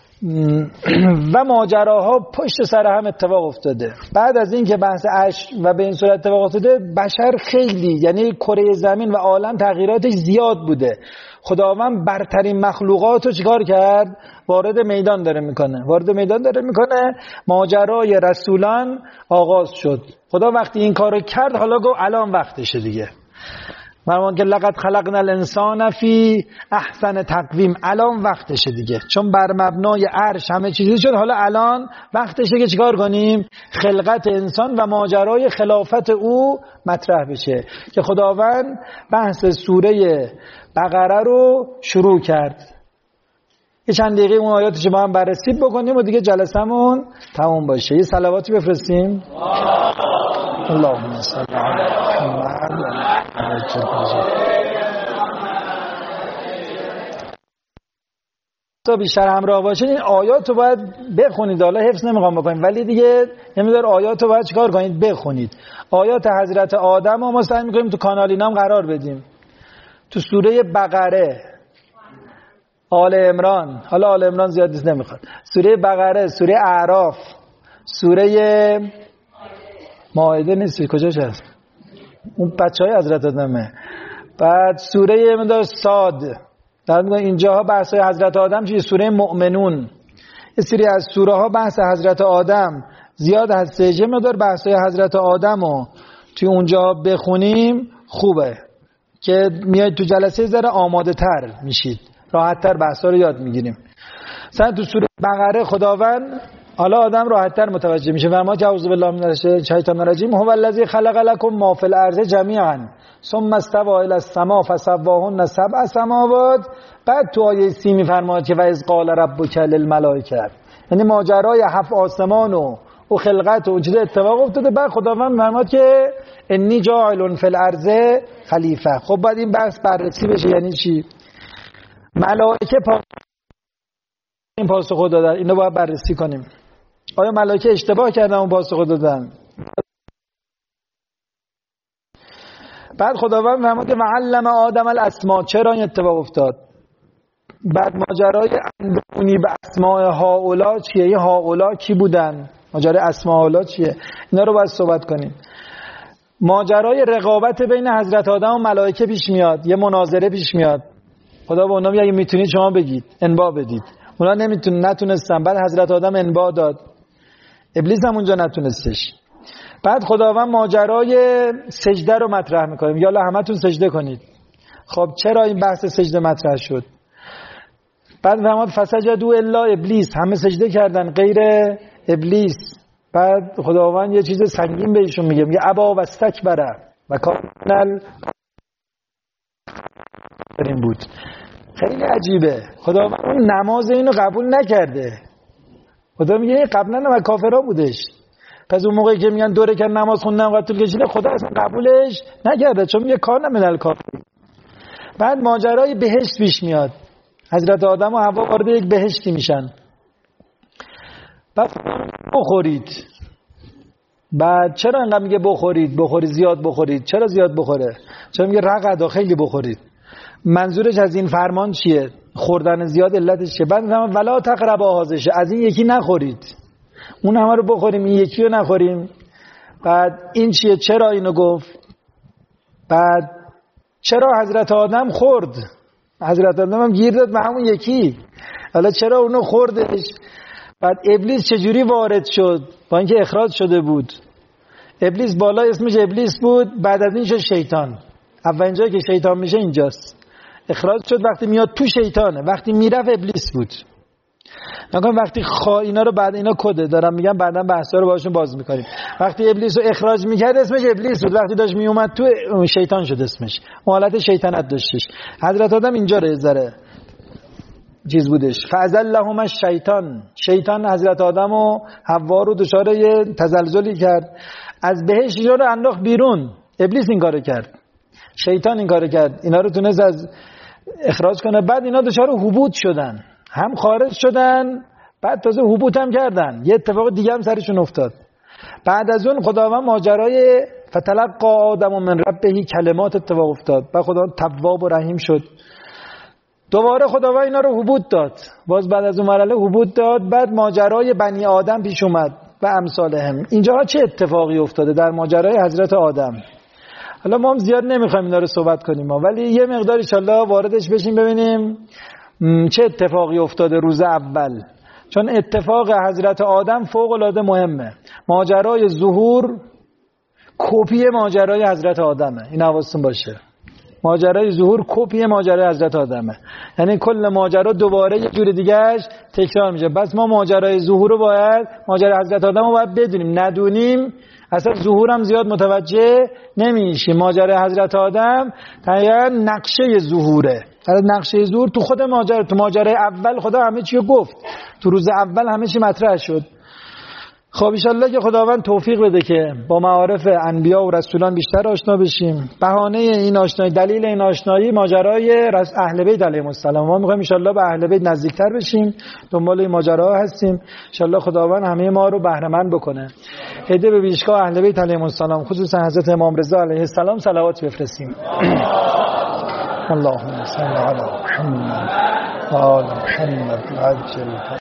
و ماجراها پشت سر هم اتفاق افتاده. بعد از این که بحث عرش و به این صورت اتفاق افتاده، بشر خیلی، یعنی کره زمین و عالم تغییراتش زیاد بوده. خداوند برترین مخلوقات رو چیکار کرد؟ وارد میدان داره میکنه. ماجرای رسولان آغاز شد. خدا وقتی این کارو کرد، حالا گفت الان وقتشه دیگه. فرمان که لقد خلقنا الانسان فی احسن تقویم، الان وقتشه دیگه. چون بر مبنای عرش همه چیزی شد، حالا الان وقتشه که چیکار کنیم؟ خلقت انسان و ماجرای خلافت او مطرح بشه. که خداوند بحث سوره بقره رو شروع کرد. یه چند دقیقه اون آیاتش با هم بررسی بکنیم و دیگه جلسمون تموم باشه. یه صلواتی بفرستیم. اللهم صل علی محمد. تا بیشتر همراه باشید این آیات رو باید بخونید. حالا حفظ نمیخوام بکنیم ولی دیگه نمیدار آیات رو باید چیکار کنید؟ بخونید. آیات حضرت آدم رو ما سعی میکنیم تو کانال اینام قرار بدیم. تو سوره بقره، آل عمران، حالا آل عمران زیاد نیست نمیخواد، سوره بقره، سوره اعراف، سوره مائده نیست، کجاش هست؟ اون بچهای حضرت آدمه. بعد سوره مدار صاد، در اینجاها بحث حضرت آدم چیه؟ سوره مؤمنون. یه سری از سوره ها بحث حضرت آدم زیاد هست. مدار بحث حضرت آدم رو توی اونجا بخونیم خوبه که میاد تو جلسه ذره آماده تر میشید، راحت تر بحثا رو یاد میگیریم. مثلا تو سوره بقره خداوند، حالا آدم راحت تر متوجه میشه. فرمود اعوذ بالله من الشیطان الرجیم هو الذی خلق لكم ما فی الارض جمیعا ثم استوى الی السماء فسواهن سبع سماوات. بعد تو آیه 30 میفرماد که و اذ قال ربک للملائکه، یعنی ماجرای 7 آسمان و خلقت و اون چیزا اتفاق افتاده. بعد خداوند فرمود که انی جاعل فی الارض خلیفه. خب بعد این بحث بررسی بشه. یعنی چی؟ ملائکه این پاسخ دادن، اینو باید بررسی کنیم. آیا ملائکه اشتباه کردن اون پاسخ دادن؟ بعد خداوند فرمود که معلم آدم الاسماء. چرا این اتفاق افتاد؟ بعد ماجرای اندرونی به اسماء هاولا چیه؟ این هاولا کی بودن؟ ماجرای اسماء هاولا چیه؟ اینا رو باید صحبت کنیم. ماجرای رقابت بین حضرت آدم و ملائکه پیش میاد، یه مناظره پیش میاد. خدا به اونا میگه اگه میتونید شما بگید، انبا بدید. اونا نتونستن. بعد حضرت آدم انبا داد، ابلیس هم اونجا نتونستش. بعد خداوند ماجرای سجده رو مطرح میکنیم. یالا همتون سجده کنید. خب چرا این بحث سجده مطرح شد؟ بعد فرمود فسجدوا الا ابلیس، همه سجده کردن غیر ابلیس. بعد خداوند یه چیز سنگین بهشون میگه ابا و استکبر و کان این بود. خیلی عجیبه. خداوند اون نماز اینو قبول نکرده. خدا میگه قبلا هم کافرا بودش. پس اون موقعی که میگن 2 رکعت نماز خوندن وقت طول کشیده، خدا اصلا قبولش نکرده، چون میگه کان من الکافرین. بعد ماجرای بهشت پیش میاد. حضرت آدم و حوا وارد یک بهشتی میشن. بعد بخورید. بعد چرا انقدر میگه بخورید زیاد بخورید؟ چرا زیاد بخوره؟ چرا میگه رغدا خیلی بخورید؟ منظورش از این فرمان چیه؟ خوردن زیاد علتش چیه؟ بعد میگم ولا تقربوا هذه، از این یکی نخورید. اون همه رو بخوریم، این یکی رو نخوریم. بعد این چیه؟ چرا اینو گفت؟ بعد چرا حضرت آدم خورد؟ حضرت آدم هم گیر داد به همون یکی. حالا چرا اونو خوردش؟ بعد ابلیس چجوری وارد شد؟ با اینکه اخراج شده بود. ابلیس بالا اسمش ابلیس بود، بعد از این شد شیطان. اولین جایی که شیطان میشه اینجاست. اخراج شد وقتی میاد تو شیطانه، وقتی میرفت ابلیس بود. نگاه وقتی اینا رو بعد اینا کده دارم میگم، بعداً بحثا رو باهاشون باز میکنیم. وقتی ابلیس رو اخراج میکرد اسمش ابلیس بود، وقتی داشت میومد تو شیطان شد اسمش. حالت شیطنت داشتش. حضرت آدم اینجا رو ذره چیز بودش. فازلهما شیطان حضرت آدم و حوا رو دچار یه تزلزلی کرد، از بهشت اینا رو انداخت بیرون. ابلیس این کارو کرد، شیطان این کارو کرد، اینا رو تونست از اخراج کنه. بعد اینا دچار حبوط شدن، هم خارج شدن، بعد تازه حبوط هم کردن. یه اتفاق دیگه هم سرشون افتاد. بعد از اون خداوند ماجرای فتلقى آدم من ربه کلمات اتفاق افتاد. بعد خداوند تواب و رحیم شد. دوباره خداوند اینا رو حبوط داد. باز بعد از اون مرحله حبوط داد. بعد ماجرای بنی آدم پیش اومد و امثالهم. اینجا چه اتفاقی افتاده در ماجرای حضرت آدم؟ حالا ما هم زیاد نمیخوایم اینا رو صحبت کنیم، ولی یه مقدار ان شاءالله واردش بشیم ببینیم چه اتفاقی افتاده روز اول. چون اتفاق حضرت آدم فوق العاده مهمه. ماجرای ظهور کپی ماجرای حضرت آدمه، این حواستون باشه. ماجرای ظهور کپی ماجرای حضرت آدمه، یعنی کل ماجرا دوباره یه جور دیگهش تکرار میشه. بس ما ماجرای ظهور رو باید، ماجرای حضرت آدم رو باید بدونیم. ندونیم اصلا ظهور هم زیاد متوجه نمیشیم. ماجرای حضرت آدم تقریبا نقشه ظهوره. نقشه ظهور تو خود ماجرا، تو ماجرای اول خدا همه چی رو گفت، تو روز اول همه چی مطرح شد. خب ان شاءالله که خداوند توفیق بده که با معارف انبیا و رسولان بیشتر آشنا بشیم. بهانه این آشنایی، دلیل این آشنایی ماجرای اهل بیت علیهم السلام. ما می‌خوایم ان شاءالله به اهل بیت نزدیکتر بشیم، دنبال این ماجراها هستیم. ان شاءالله خداوند همه ما رو بهره مند بکنه. هدیه به پیشگاه اهل بیت علیهم السلام، خصوصا حضرت امام رضا علیه السلام صلوات بفرستیم. اللهم صل علی محمد و آل محمد عجل